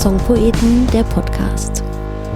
Songpoeten, der Podcast.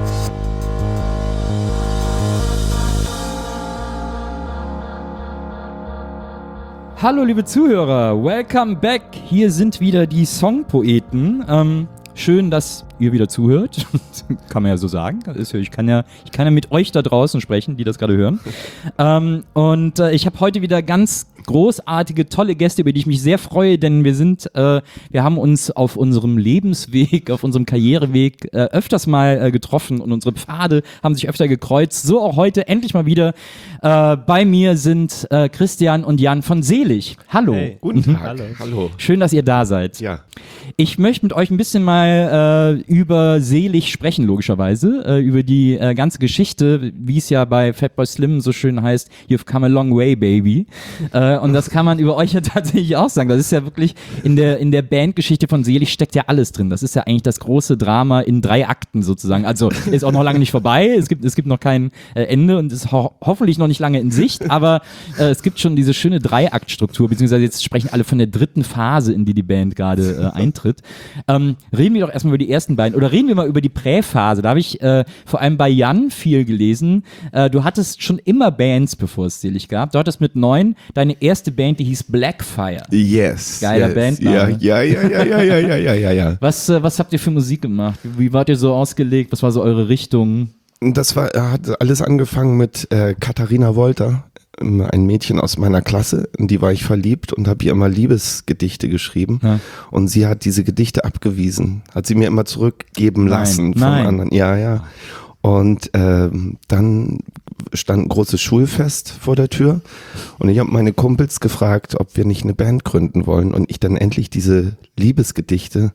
Hallo liebe Zuhörer, welcome back. Hier sind wieder die Songpoeten. Schön, dass ihr wieder zuhört. Kann man ja so sagen. Ich kann ja mit euch da draußen sprechen, die das gerade hören. Ich habe heute wieder ganz großartige, tolle Gäste, über die ich mich sehr freue, denn wir haben uns auf unserem Lebensweg, auf unserem Karriereweg öfters mal getroffen und unsere Pfade haben sich öfter gekreuzt. So auch heute endlich mal wieder. Bei mir sind Christian und Jan von Selig. Hallo. Hey, guten Tag. Hallo. Schön, dass ihr da seid. Ja. Ich möchte mit euch ein bisschen mal über Selig sprechen, logischerweise. Über die ganze Geschichte, wie es ja bei Fatboy Slim so schön heißt, you've come a long way, baby. Und das kann man über euch ja tatsächlich auch sagen. Das ist ja wirklich, in der Bandgeschichte von Selig steckt ja alles drin. Das ist ja eigentlich das große Drama in 3 Akten sozusagen. Also ist auch noch lange nicht vorbei. Es gibt noch kein Ende und ist hoffentlich noch nicht lange in Sicht. Aber es gibt schon diese schöne 3-Akt-Struktur, beziehungsweise jetzt sprechen alle von der 3. Phase, in die Band gerade eintritt. Reden wir doch erstmal über die ersten beiden oder reden wir mal über die Präphase. Da habe ich vor allem bei Jan viel gelesen. Du hattest schon immer Bands, bevor es Selig gab. Du hattest mit 9 deine erste Band, die hieß Blackfire. Yes. Geiler Bandname. Ja. Was habt ihr für Musik gemacht? Wie wart ihr so ausgelegt? Was war so eure Richtung? Hat alles angefangen mit Katharina Wolter, ein Mädchen aus meiner Klasse, in die war ich verliebt und habe ihr immer Liebesgedichte geschrieben. Ja. Und sie hat diese Gedichte abgewiesen, hat sie mir immer zurückgeben lassen von anderen. Ja. Und dann stand ein großes Schulfest vor der Tür und ich habe meine Kumpels gefragt, ob wir nicht eine Band gründen wollen und ich dann endlich diese Liebesgedichte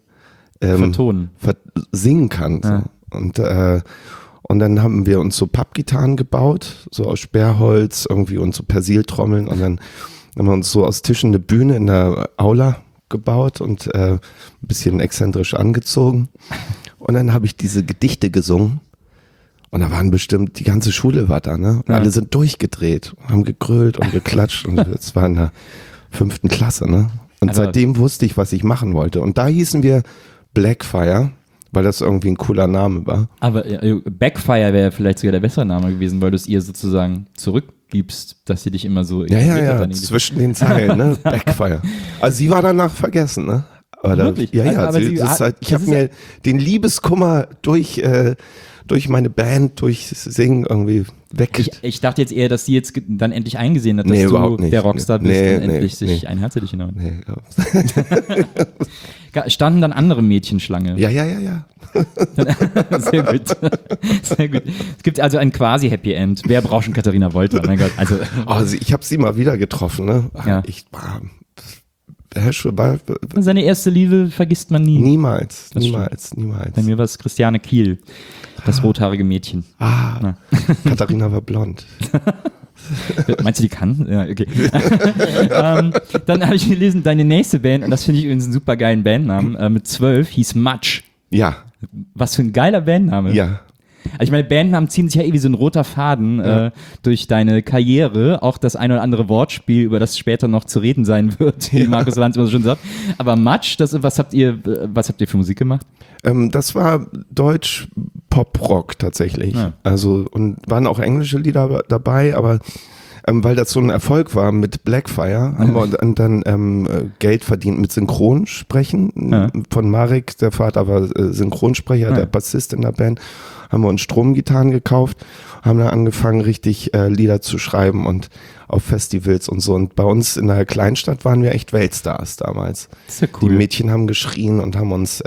singen kann. Ja. So. Und dann haben wir uns so Pappgitarren gebaut, so aus Sperrholz irgendwie und so Persiltrommeln und dann haben wir uns so aus Tischen eine Bühne in der Aula gebaut und ein bisschen exzentrisch angezogen und dann habe ich diese Gedichte gesungen und da waren bestimmt, die ganze Schule war da, ne? Und alle sind durchgedreht, haben gegrölt und geklatscht und das war in der 5. Klasse, ne? Und also, seitdem wusste ich, was ich machen wollte und da hießen wir Blackfire. Weil das irgendwie ein cooler Name war. Aber Backfire wäre vielleicht sogar der bessere Name gewesen, weil du es ihr sozusagen zurückgibst, dass sie dich immer so... Ja, zwischen den Zeilen, ne? Backfire. Also sie war danach vergessen, ne? Wirklich? Ja, ich habe mir den Liebeskummer durch meine Band, durch Singen irgendwie weg. Ich dachte jetzt eher, dass sie jetzt dann endlich eingesehen hat, dass du der Rockstar bist und endlich sich ein Herz für dich genommen hat. Standen dann andere Mädchen Schlange? Ja. Sehr gut. Es gibt also ein quasi Happy End. Wer braucht schon Katharina Wolter? Mein Gott. Also ich habe sie mal wieder getroffen. Ne? Ja. Seine erste Liebe vergisst man nie. Niemals. Bei mir war es Christiane Kiel, das rothaarige Mädchen. Katharina war blond. Meinst du, die kann? Ja, okay. Dann habe ich gelesen, deine nächste Band, und das finde ich übrigens einen super geilen Bandnamen, mit 12, hieß Matsch. Ja. Was für ein geiler Bandname. Ja. Also ich meine, Bandnamen ziehen sich ja wie so ein roter Faden durch deine Karriere. Auch das ein oder andere Wortspiel, über das später noch zu reden sein wird, wie Markus Lanz immer so schon sagt. Aber Matsch, was habt ihr für Musik gemacht? Das war Deutsch Pop-Rock tatsächlich. Ja. Also, und waren auch englische Lieder dabei, aber weil das so ein Erfolg war mit Blackfire, haben wir dann Geld verdient mit Synchronsprechen. Von Marek, der Vater war Synchronsprecher, der Bassist in der Band. Haben wir uns Stromgitarren gekauft, haben dann angefangen, richtig Lieder zu schreiben und auf Festivals und so. Und bei uns in der Kleinstadt waren wir echt Weltstars damals. Das ist ja cool. Die Mädchen haben geschrien und haben uns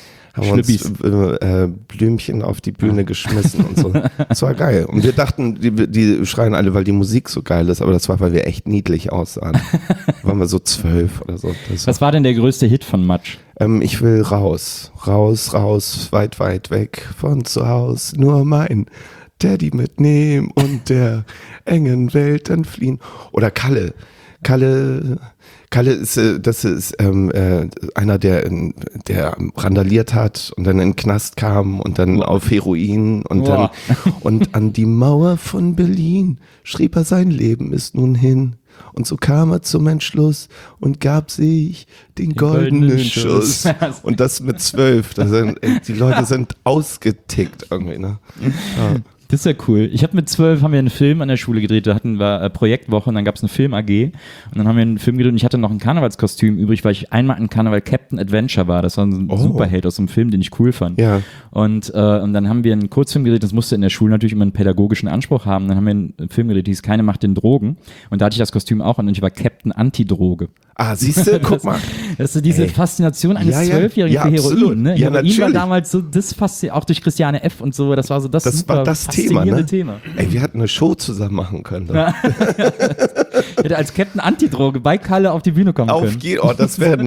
Blümchen auf die Bühne geschmissen und so. Das war geil. Und wir dachten, die schreien alle, weil die Musik so geil ist, aber das war, weil wir echt niedlich aussahen. Waren wir so 12 oder so. Was war denn der größte Hit von Matsch? Ich will raus, weit, weit weg von zu Haus, nur mein Teddy mitnehmen und der engen Welt entfliehen. Oder Kalle Kalle ist, das ist einer, der randaliert hat und dann in den Knast kam und dann auf Heroin und dann und an die Mauer von Berlin schrieb er, sein Leben ist nun hin. Und so kam er zum Entschluss und gab sich den goldenen Schuss. Und das mit 12. Die Leute sind ausgetickt irgendwie. Ne? Ja. Das ist ja cool. Ich habe mit 12 haben wir einen Film an der Schule gedreht, da hatten wir Projektwoche und dann gab es eine Film-AG und dann haben wir einen Film gedreht und ich hatte noch ein Karnevalskostüm übrig, weil ich einmal in Karneval Captain Adventure war. Das war ein Superheld aus einem Film, den ich cool fand. Ja. Und dann haben wir einen Kurzfilm gedreht, das musste in der Schule natürlich immer einen pädagogischen Anspruch haben. Dann haben wir einen Film gedreht, der hieß Keine Macht den Drogen und da hatte ich das Kostüm auch an und ich war Captain Antidroge. Ah, siehst du, guck mal. Das ist diese Faszination eines Zwölfjährigen für Heroin. Ne? Ja, Heroin war damals so, das auch durch Christiane F. und so, das war so das war das Thema. Ey, wir hätten eine Show zusammen machen können. Ja. Ich hätte als Captain Antidroge bei Kalle auf die Bühne kommen können. Das wäre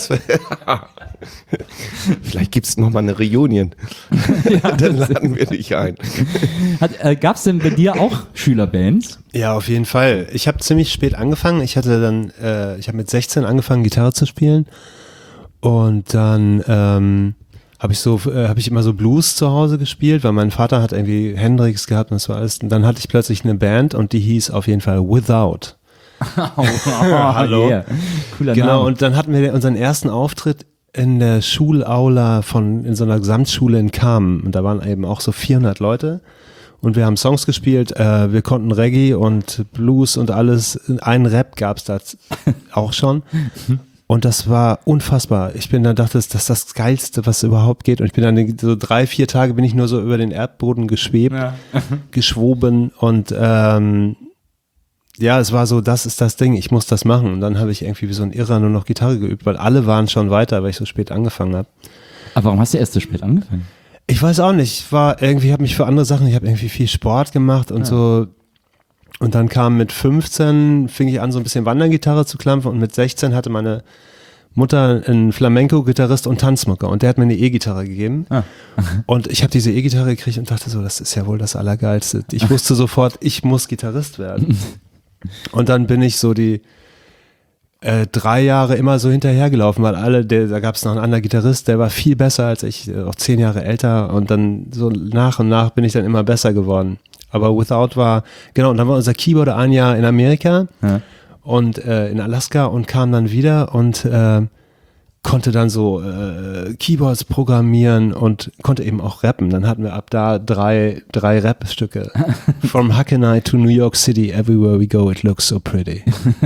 vielleicht gibt es nochmal eine Reunion. Ja, dann laden wir dich ein. Gab es denn bei dir auch Schülerbands? Ja, auf jeden Fall. Ich habe ziemlich spät angefangen. Ich habe mit 16 angefangen, Gitarre zu spielen. Und dann habe ich immer so Blues zu Hause gespielt, weil mein Vater hat irgendwie Hendrix gehabt und das war alles. Und dann hatte ich plötzlich eine Band und die hieß auf jeden Fall Without. Hallo. Yeah. Cooler Genau, Name. und dann hatten wir unseren ersten Auftritt in der Schulaula in so einer Gesamtschule in Kamen. Und da waren eben auch so 400 Leute. Und wir haben Songs gespielt, wir konnten Reggae und Blues und alles. Einen Rap gab es da auch schon. Und das war unfassbar. Ich bin dann dachte, das ist das Geilste, was überhaupt geht. Und ich bin dann so 3-4 Tage bin ich nur so über den Erdboden geschwoben und ja, es war so, das ist das Ding, ich muss das machen. Und dann habe ich irgendwie wie so ein Irrer nur noch Gitarre geübt, weil alle waren schon weiter, weil ich so spät angefangen habe. Aber warum hast du erst so spät angefangen? Ich weiß auch nicht, ich habe mich für andere Sachen, ich habe irgendwie viel Sport gemacht und so. Und dann fing ich an, so ein bisschen Wandergitarre zu klampfen und mit 16 hatte meine Mutter einen Flamenco-Gitarrist und Tanzmucker und der hat mir eine E-Gitarre gegeben. Und ich habe diese E-Gitarre gekriegt und dachte so, das ist ja wohl das Allergeilste. Ich wusste sofort, ich muss Gitarrist werden. Und dann bin ich so die 3 Jahre immer so hinterhergelaufen, weil da gab es noch einen anderen Gitarrist, der war viel besser als ich, auch 10 Jahre älter und dann so nach und nach bin ich dann immer besser geworden. Aber Without und dann war unser Keyboarder ein Jahr in Amerika und in Alaska und kam dann wieder und konnte dann so Keyboards programmieren und konnte eben auch rappen. Dann hatten wir ab da drei Rap-Stücke. From Hackenai to New York City, everywhere we go, it looks so pretty.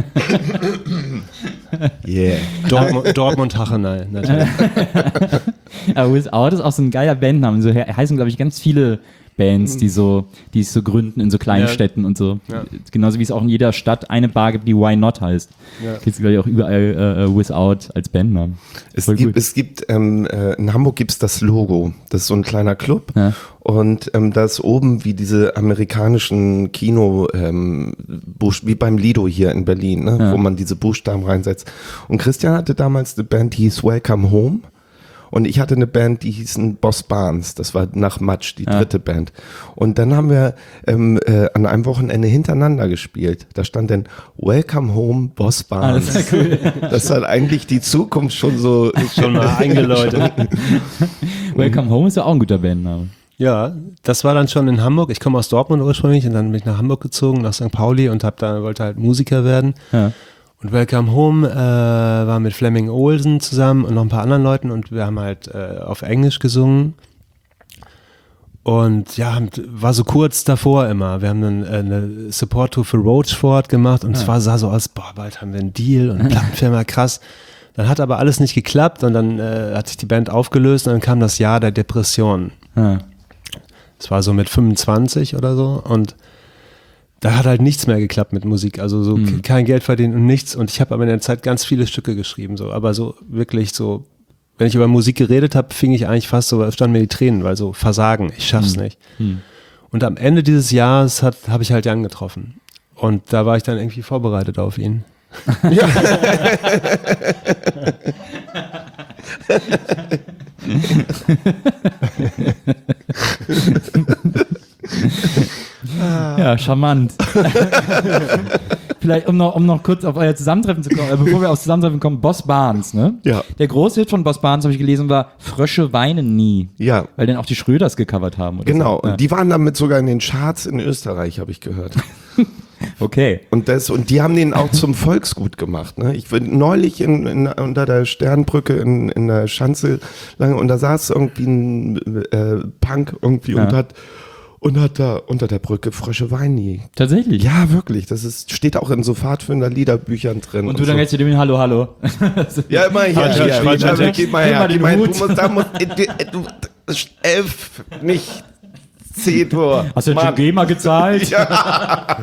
Yeah. Dortmund Hackenai, natürlich. Aber Without ist auch so ein geiler Bandname. So heißen, glaube ich, ganz viele Bands, die es so gründen in so kleinen Städten und so. Ja. Genauso wie es auch in jeder Stadt eine Bar gibt, die Why Not heißt. Ja. Gibt es, glaube ich, auch überall Without als Bandnamen. Es gibt in Hamburg gibt es das Logo. Das ist so ein kleiner Club. Ja. Und da ist oben wie diese amerikanischen Kino, wie beim Lido hier in Berlin, ne? Wo man diese Buchstaben reinsetzt. Und Christian hatte damals eine Band, die hieß Welcome Home. Und ich hatte eine Band, die hießen Boss Barnes. Das war nach Matsch, die dritte Band. Und dann haben wir an einem Wochenende hintereinander gespielt. Da stand dann Welcome Home, Boss Barnes. Das ist ja cool. Das hat eigentlich die Zukunft schon mal eingeläutet. Welcome Home ist ja auch ein guter Bandname. Ja, das war dann schon in Hamburg. Ich komme aus Dortmund ursprünglich und dann bin ich nach Hamburg gezogen, nach St. Pauli und wollte halt Musiker werden. Ja. Und Welcome Home war mit Flemming Olsen zusammen und noch ein paar anderen Leuten und wir haben halt auf Englisch gesungen und ja, war so kurz davor immer. Wir haben dann eine Support-Tour für Roachford gemacht und es sah so aus, bald haben wir einen Deal und Plattenfirma, krass. Dann hat aber alles nicht geklappt und dann hat sich die Band aufgelöst und dann kam das Jahr der Depression. Es war so mit 25 oder so und da hat halt nichts mehr geklappt mit Musik, also so kein Geld verdienen und nichts. Und ich habe aber in der Zeit ganz viele Stücke geschrieben, so, aber so wirklich so, wenn ich über Musik geredet habe, fing ich eigentlich fast so, standen mir die Tränen, weil so Versagen, ich schaff's nicht. Und am Ende dieses Jahres habe ich halt Jan getroffen. Und da war ich dann irgendwie vorbereitet auf ihn. Ja. Ja, charmant. vielleicht, um noch kurz auf euer Zusammentreffen zu kommen, bevor wir aufs Zusammentreffen kommen, Boss Barnes, ne? Ja. Der große Hit von Boss Barnes, habe ich gelesen, war Frösche weinen nie. Ja. Weil den auch die Schröders gecovert haben. Oder Genau, so. und die waren damit sogar in den Charts in Österreich, habe ich gehört. Okay. Und die haben den auch zum Volksgut gemacht. Ne? Ich war neulich unter der Sternbrücke in der Schanze lange und da saß irgendwie ein Punk irgendwie und hat da unter der Brücke Frösche weinen nie. Tatsächlich? Ja, wirklich. Steht auch in so Pfadfinder-Liederbüchern drin. Und du dann jetzt zu dem Hallo, hallo. Ja, immer hier. Gib mal her. den Hut. Du 11, nicht 10 Uhr. Hast du denn schon GEMA gezahlt? Ja.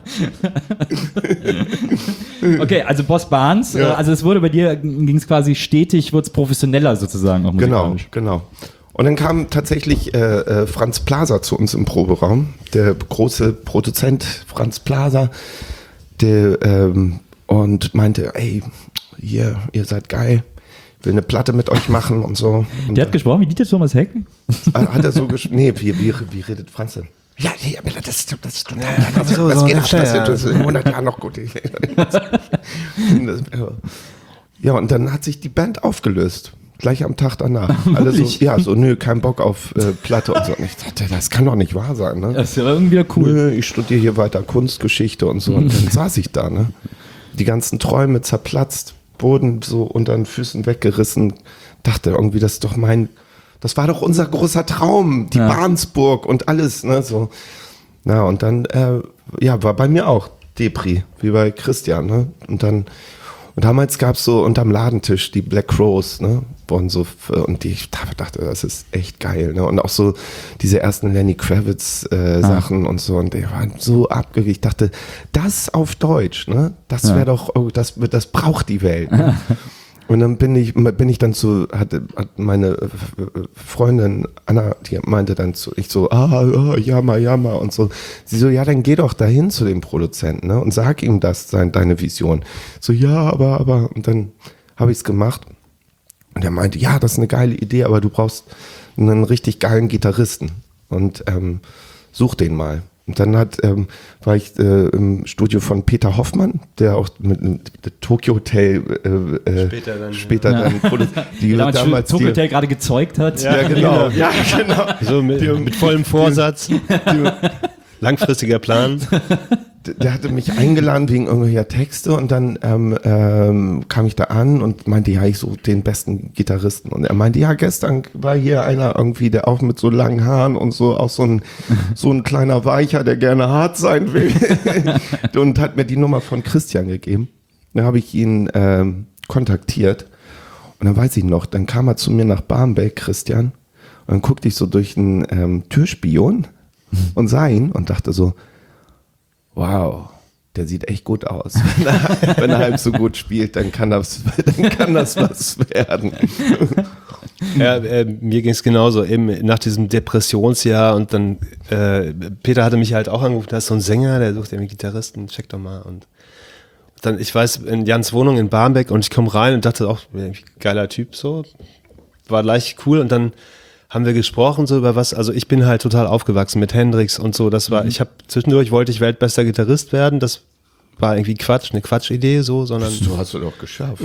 Okay, also Boss Barnes, Ja. also es wurde bei dir, ging es quasi stetig, wurde es professioneller sozusagen auch musikalisch. Genau. Und dann kam tatsächlich Franz Plaza zu uns im Proberaum, der große Produzent Franz Plaza, und meinte, ey, ihr seid geil, will eine Platte mit euch machen und so. Und Der hat gesprochen wie Dieter Thomas Heck? hat er so nee, wie redet Franz denn? Ja, das geht das in 100 Jahren noch gut. Ja, und dann hat sich die Band aufgelöst. Gleich am Tag danach. Alle so, nö, kein Bock auf Platte und so. Und ich dachte, das kann doch nicht wahr sein, ne? Das ist ja irgendwie wieder cool. Nö, ich studiere hier weiter Kunstgeschichte und so. Und dann saß ich da, ne? Die ganzen Träume zerplatzt, Boden so unter den Füßen weggerissen. Dachte irgendwie, das war doch unser großer Traum, die Barnsburg und alles, ne? So. Na, und dann, war bei mir auch Depri, wie bei Christian, ne? Und damals gab es so unterm Ladentisch die Black Crows, ne? Und ich dachte, das ist echt geil, ne? Und auch so diese ersten Lenny Kravitz Sachen und so, und die waren so abgewichen. Ich dachte, das auf Deutsch, ne? Das wäre doch, das braucht die Welt. Ne? Und dann bin ich dann hat meine Freundin Anna, die meinte dann jammer und so. Sie so, ja, dann geh doch dahin zu dem Produzenten, ne? Und sag ihm deine Vision. So, ja, aber, und dann habe ich es gemacht. Und er meinte, ja, das ist eine geile Idee, aber du brauchst einen richtig geilen Gitarristen und such den mal. Und dann war ich im Studio von Peter Hoffmann, der auch mit Tokyo Hotel später dann die damals Tokyo Hotel gerade gezeugt hat. Ja, genau. Ja, genau. So mit vollem Vorsatz, langfristiger Plan. Der hatte mich eingeladen wegen irgendwelcher Texte und dann kam ich da an und meinte, ja, ich suche den besten Gitarristen. Und er meinte, ja, gestern war hier einer irgendwie, der auch mit so langen Haaren und so, auch so ein kleiner Weicher, der gerne hart sein will. Und hat mir die Nummer von Christian gegeben. Dann habe ich ihn kontaktiert und dann weiß ich noch, dann kam er zu mir nach Barmbek, Christian, und dann guckte ich so durch einen Türspion und sah ihn und dachte so, wow, der sieht echt gut aus. Wenn er halb so gut spielt, dann kann das was werden. Ja, mir ging es genauso, eben nach diesem Depressionsjahr und dann, Peter hatte mich halt auch angerufen, da ist so ein Sänger, der sucht irgendwie Gitarristen, check doch mal. Und dann, ich weiß, in Jans Wohnung in Barmbek und ich komme rein und dachte auch, geiler Typ so, war gleich cool und dann haben wir gesprochen so über was, also ich bin halt total aufgewachsen mit Hendrix und so, das war, zwischendurch wollte ich weltbester Gitarrist werden, das war irgendwie eine Quatschidee so, sondern... Du hast es doch geschafft.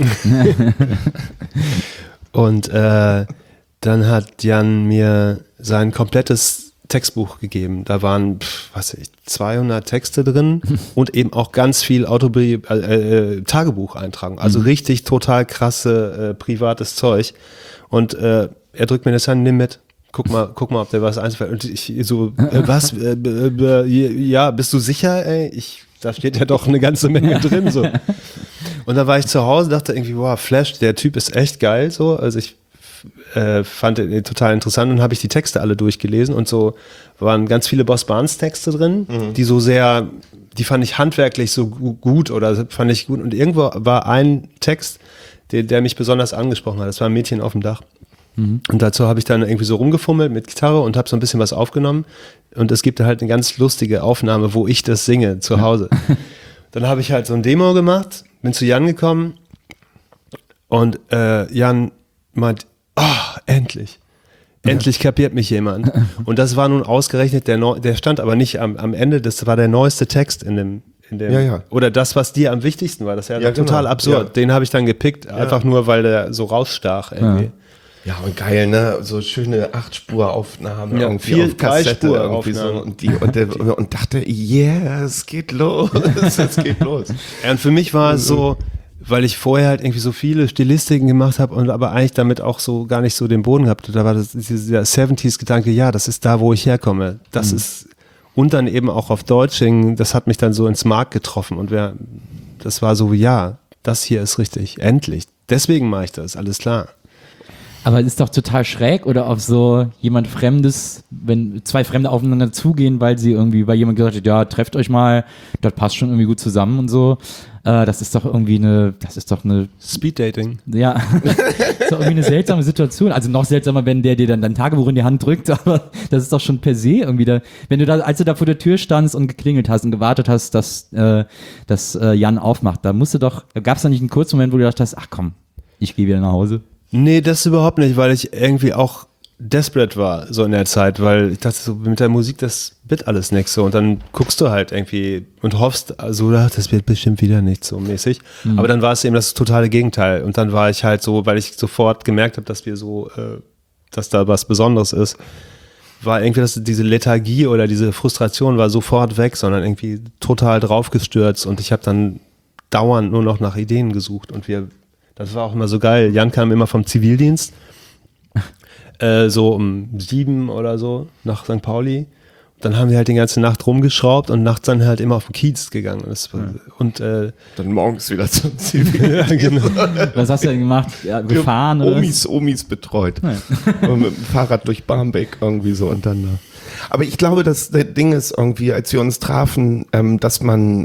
Und dann hat Jan mir sein komplettes Textbuch gegeben, da waren, 200 Texte drin und eben auch ganz viel Tagebucheintragung, also richtig total krasse privates Zeug und er drückt mir das an, nimm mit. Guck mal, ob der was einfällt. Und ich so, was? Ja, bist du sicher? Ey, da steht ja doch eine ganze Menge drin. So. Und dann war ich zu Hause, dachte irgendwie, wow, Flash, der Typ ist echt geil. So. Also ich fand den total interessant und habe ich die Texte alle durchgelesen und so waren ganz viele Boss Barnes Texte drin, die so sehr, die fand ich handwerklich so gut oder fand ich gut. Und irgendwo war ein Text, der mich besonders angesprochen hat. Das war ein Mädchen auf dem Dach. Und dazu habe ich dann irgendwie so rumgefummelt mit Gitarre und habe so ein bisschen was aufgenommen. Und es gibt halt eine ganz lustige Aufnahme, wo ich das singe zu Hause. Dann habe ich halt so ein Demo gemacht, bin zu Jan gekommen und Jan meint, endlich kapiert mich jemand. Und das war nun ausgerechnet, der stand aber nicht am Ende, das war der neueste Text in in dem, Ja. oder das, was dir am wichtigsten war. Das ist ja, Ja, total genau. absurd. Ja. Den habe ich dann gepickt, einfach nur, weil der so rausstach irgendwie. Ja, und geil, ne? So schöne 8-Spur-Aufnahmen Ja, irgendwie 4 auf Kassette irgendwie so. Dreispur-Aufnahmen. Und dachte, yeah, es geht los, es geht los. Ja, und für mich war es so, weil ich vorher halt irgendwie so viele Stilistiken gemacht habe und aber eigentlich damit auch so gar nicht so den Boden gehabt. Da war das dieser 70s-Gedanke, ja, das ist da, wo ich herkomme. Das ist, und dann eben auch auf Deutsch singen, das hat mich dann so ins Mark getroffen und das war so, ja, das hier ist richtig, endlich. Deswegen mache ich das, alles klar. Aber es ist doch total schräg oder auf so jemand Fremdes, wenn zwei Fremde aufeinander zugehen, weil jemand gesagt hat, ja, trefft euch mal, das passt schon irgendwie gut zusammen und so. Das ist doch eine Speeddating. ja, das ist doch irgendwie eine seltsame Situation. Also noch seltsamer, wenn der dir dann dein Tagebuch in die Hand drückt, aber das ist doch schon per se irgendwie als du da vor der Tür standst und geklingelt hast und gewartet hast, dass Jan aufmacht, gab es da nicht einen kurzen Moment, wo du gedacht hast, ach komm, ich gehe wieder nach Hause? Nee, das überhaupt nicht, weil ich irgendwie auch desperate war, so in der Zeit, weil ich dachte so, mit der Musik, das wird alles nichts so und dann guckst du halt irgendwie und hoffst, also das wird bestimmt wieder nicht so mäßig, aber dann war es eben das totale Gegenteil und dann war ich halt so, weil ich sofort gemerkt habe, dass wir so, dass da was Besonderes ist, war irgendwie diese Lethargie oder diese Frustration war sofort weg, sondern irgendwie total draufgestürzt und ich habe dann dauernd nur noch nach Ideen gesucht und das war auch immer so geil. Jan kam immer vom Zivildienst, so um 7 oder so nach St. Pauli. Dann haben wir halt die ganze Nacht rumgeschraubt und nachts dann halt immer auf den Kiez gegangen. Dann morgens wieder zum Zivil. Ja, genau. Was hast du denn gemacht? Ja, gefahren oder was? Omis betreut. Und mit dem Fahrrad durch Barmbek irgendwie so und dann da. Aber ich glaube, das Ding ist irgendwie, als wir uns trafen, dass man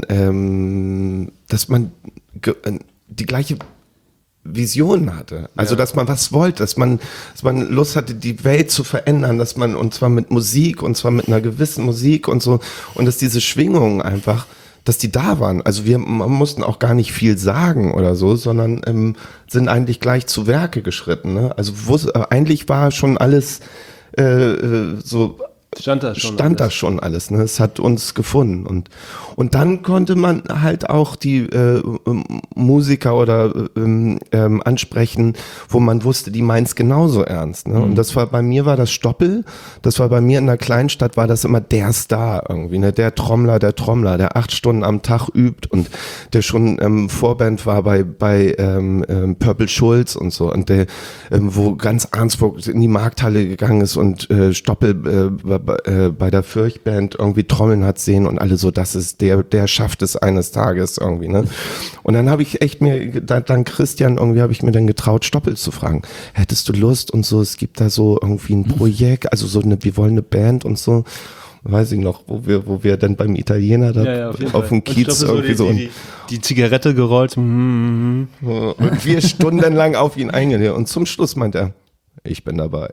die gleiche Visionen hatte. Also, dass man was wollte, dass man Lust hatte, die Welt zu verändern, und zwar mit Musik und zwar mit einer gewissen Musik und so. Und dass diese Schwingungen einfach, dass die da waren. Also man mussten auch gar nicht viel sagen oder so, sondern sind eigentlich gleich zu Werke geschritten. Ne? Also eigentlich war schon alles so Stand da schon alles, ne? Es hat uns gefunden und dann konnte man halt auch die Musiker oder ansprechen, wo man wusste, die meint's genauso ernst, ne? Und bei mir war das Stoppel, das war bei mir in einer Kleinstadt, war das immer der Star irgendwie, ne? Der Trommler, der 8 Stunden am Tag übt und der schon Vorband war bei Purple Schulz und so und der, wo ganz Arnsburg in die Markthalle gegangen ist und Stoppel bei der Fürchtband irgendwie Trommeln hat sehen und alle so, das ist der schafft es eines Tages irgendwie, ne? Und dann habe ich echt dank Christian irgendwie habe ich mir dann getraut, Stoppel zu fragen. Hättest du Lust und so, es gibt da so irgendwie ein Projekt, also wir wollen eine Band und so. Weiß ich noch, wo wir dann beim Italiener da auf dem Kiez irgendwie so die Zigarette gerollt. Und wir stundenlang auf ihn eingehen und zum Schluss meint er, ich bin dabei.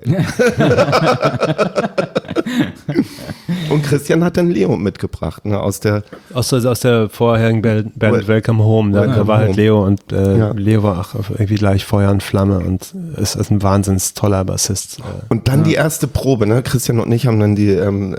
Und Christian hat dann Leo mitgebracht, ne, aus der vorherigen Band Welcome Home. Da war halt Leo und Leo war auch irgendwie gleich Feuer und Flamme und ist ein wahnsinns toller Bassist. Und dann die erste Probe, ne? Christian und ich haben dann die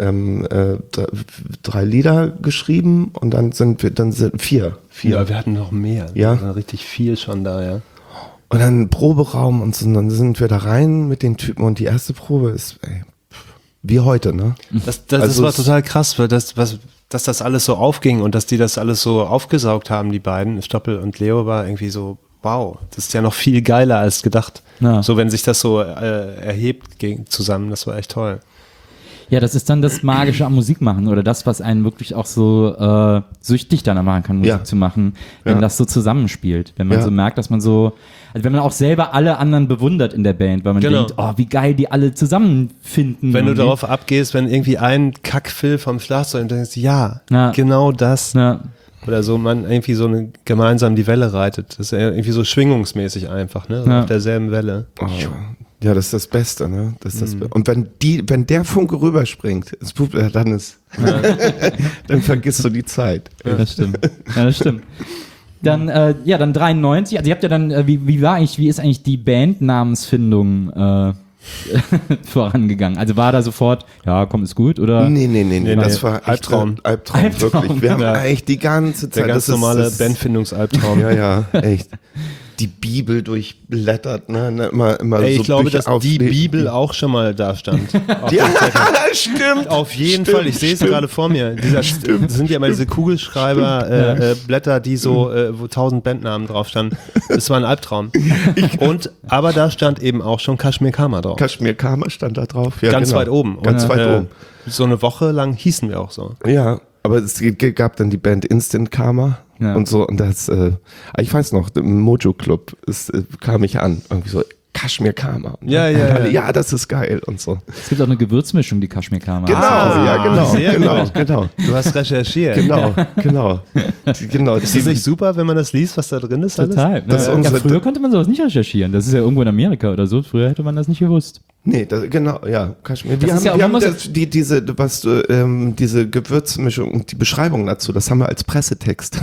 3 Lieder geschrieben und dann sind 4. Ja, wir hatten noch mehr. Ja. War richtig viel schon da, ja. Und dann Proberaum und so, und dann sind wir da rein mit den Typen und die erste Probe ist, wie heute, ne? Das Also war total krass, weil dass das alles so aufging und dass die das alles so aufgesaugt haben, die beiden, Stoppel und Leo, war irgendwie so, wow, das ist ja noch viel geiler als gedacht. Ja. So, wenn sich das so erhebt zusammen, das war echt toll. Ja, das ist dann das Magische am Musik machen oder das, was einen wirklich auch so süchtig danach machen kann, Musik zu machen, wenn das so zusammenspielt. Wenn man so merkt, dass man so, also wenn man auch selber alle anderen bewundert in der Band, weil man denkt, oh, wie geil die alle zusammenfinden. Wenn du darauf abgehst, wenn irgendwie ein Kackfill vom Schlagzeug und denkst, genau das. Ja. Oder so, man irgendwie so gemeinsam die Welle reitet. Das ist irgendwie so schwingungsmäßig einfach, ne? Auf derselben Welle. Oh. Ja, das ist das Beste, ne? Und wenn der Funke rüberspringt, dann dann vergisst du die Zeit. Ja, das stimmt. Dann, dann 93, also ihr habt ja dann, wie ist eigentlich die Bandnamensfindung vorangegangen? Also war da sofort, ja, komm, ist gut, oder? Nee, das war echt Albtraum. Albtraum, wirklich. Wir haben eigentlich die ganze Zeit, Der ganz normale Bandfindungsalbtraum. Ja, echt. Die Bibel durchblättert, ne? Immer Ey, so ich glaube, Bücher dass die aufschlägt. Bibel auch schon mal da stand. Ja, stimmt. Auf jeden Fall, ich sehe es gerade vor mir. Das sind ja immer diese Kugelschreiber Blätter, die so, wo 1000 Bandnamen drauf standen. Das war ein Albtraum. Aber da stand eben auch schon Kashmir Karma drauf. Kashmir Karma stand da drauf. Ja, Ganz genau. weit oben. Ganz weit oben. So eine Woche lang hießen wir auch so. Ja, aber es gab dann die Band Instant Karma und so. Und das, ich weiß noch, im Mojo Club kam ich an. Irgendwie so, Kashmir Karma. Ja, das ist geil und so. Es gibt auch eine Gewürzmischung, die Kashmir Karma. Genau, sehr genau. Du hast recherchiert. Genau. Ist das nicht super, wenn man das liest, was da drin ist? Total. Das ist Früher konnte man sowas nicht recherchieren. Das ist ja irgendwo in Amerika oder so. Früher hätte man das nicht gewusst. Nee, genau, ja, Kaschmir. Das ist ja auch Wir haben immer diese Gewürzmischung und die Beschreibung dazu, das haben wir als Pressetext.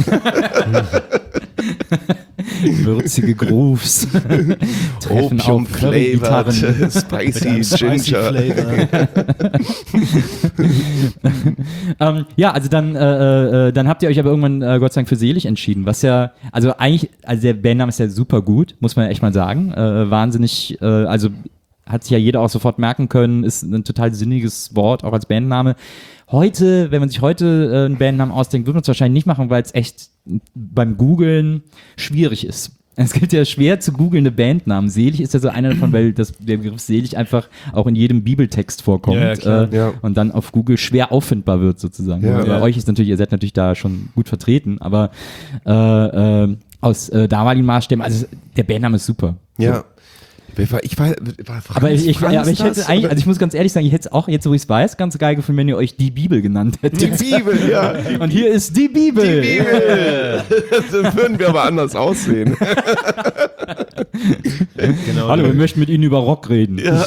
Würzige Grooves. Treffen Opium auf Curry-Gitarren. flavored, spicy ginger. Ja, also dann habt ihr euch aber irgendwann Gott sei Dank für Selig entschieden, was ja, also eigentlich, also der Bandname ist ja super gut, muss man echt mal sagen, wahnsinnig, also hat sich ja jeder auch sofort merken können, ist ein total sinniges Wort, auch als Bandname. Heute, wenn man sich heute einen Bandnamen ausdenkt, würde man es wahrscheinlich nicht machen, weil es echt beim Googlen schwierig ist. Es gibt ja schwer zu googelnde Bandnamen. Selig ist ja so einer davon, weil der Begriff Selig einfach auch in jedem Bibeltext vorkommt und dann auf Google schwer auffindbar wird sozusagen. Ja, Bei euch ist natürlich, ihr seid natürlich da schon gut vertreten, aber aus damaligen Maßstäben, also der Bandname ist super. Ja. Aber ich hätte eigentlich, also ich muss ganz ehrlich sagen, ich hätte es auch, jetzt wo ich es weiß, ganz geil gefunden, wenn ihr euch die Bibel genannt hättet. Die Bibel, ja. Und hier ist die Bibel. Die Bibel. Dann würden wir aber anders aussehen. Genau. Hallo, wir möchten mit Ihnen über Rock reden. Ja.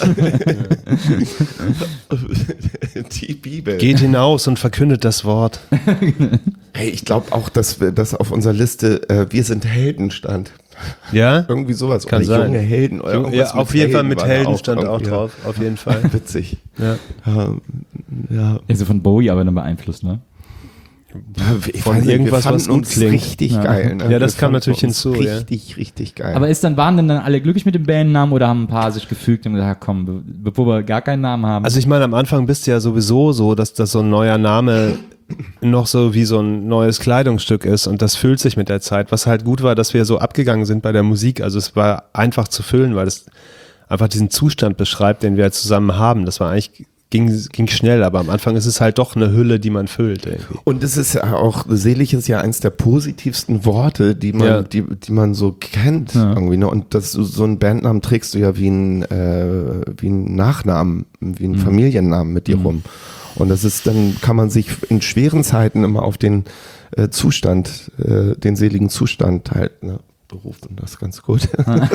Die Bibel. Geht hinaus und verkündet das Wort. Hey, ich glaube auch, dass das auf unserer Liste Wir sind Helden stand. Ja? Irgendwie sowas. Kann oder sein. junge Helden. Oder irgendwas Ja, auf jeden Fall mit war da Helden stand auch irgendwie, drauf. Auf jeden Fall. Witzig. Ja. Ja. Also von Bowie aber dann beeinflusst, ne? Von irgendwas, was gut uns klingt. richtig geil. Ne? Ja, das Wir kam fanden natürlich uns hinzu, ja. Richtig geil. Aber waren dann alle glücklich mit dem Bandnamen oder haben ein paar sich gefügt und gesagt, komm, bevor wir gar keinen Namen haben? Also ich meine, am Anfang bist du ja sowieso so, dass das so ein neuer Name noch so wie so ein neues Kleidungsstück ist und das füllt sich mit der Zeit. Was halt gut war, dass wir so abgegangen sind bei der Musik. Also es war einfach zu füllen, weil es einfach diesen Zustand beschreibt, den wir zusammen haben. Das war eigentlich ging schnell, aber am Anfang ist es halt doch eine Hülle, die man füllt. Irgendwie. Und es ist ja auch, selig ist ja eins der positivsten Worte, die man, die man so kennt irgendwie. Ne? Und so einen Bandnamen trägst du ja wie ein Nachnamen, wie einen Familiennamen mit dir rum. Und das ist, dann kann man sich in schweren Zeiten immer auf den Zustand, den seligen Zustand halt berufen. Das ist ganz gut.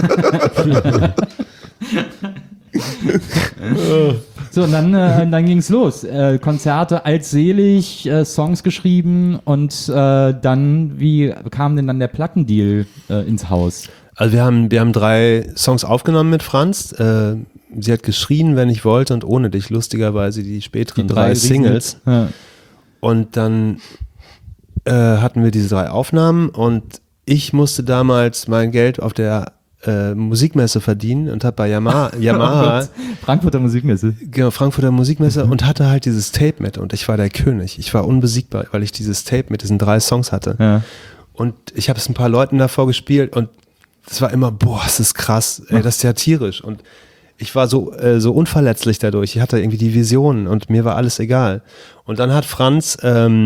So, und dann ging es los. Konzerte als Selig, Songs geschrieben und dann, wie kam denn dann der Plattendeal ins Haus? Also wir haben 3 Songs aufgenommen mit Franz. Sie hat geschrien, wenn ich wollte und ohne dich, lustigerweise die späteren 3 Singles. Ja. Und dann hatten wir diese 3 Aufnahmen und ich musste damals mein Geld auf der Musikmesse verdienen und habe bei Yamaha Frankfurter Musikmesse. Genau, Frankfurter Musikmesse und hatte halt dieses Tape mit und ich war der König. Ich war unbesiegbar, weil ich dieses Tape mit diesen 3 Songs hatte. Ja. Und ich habe es ein paar Leuten davor gespielt und es war immer, boah, das ist krass, ey, das ist ja tierisch. Und ich war so unverletzlich dadurch. Ich hatte irgendwie die Visionen und mir war alles egal. Und dann hat Franz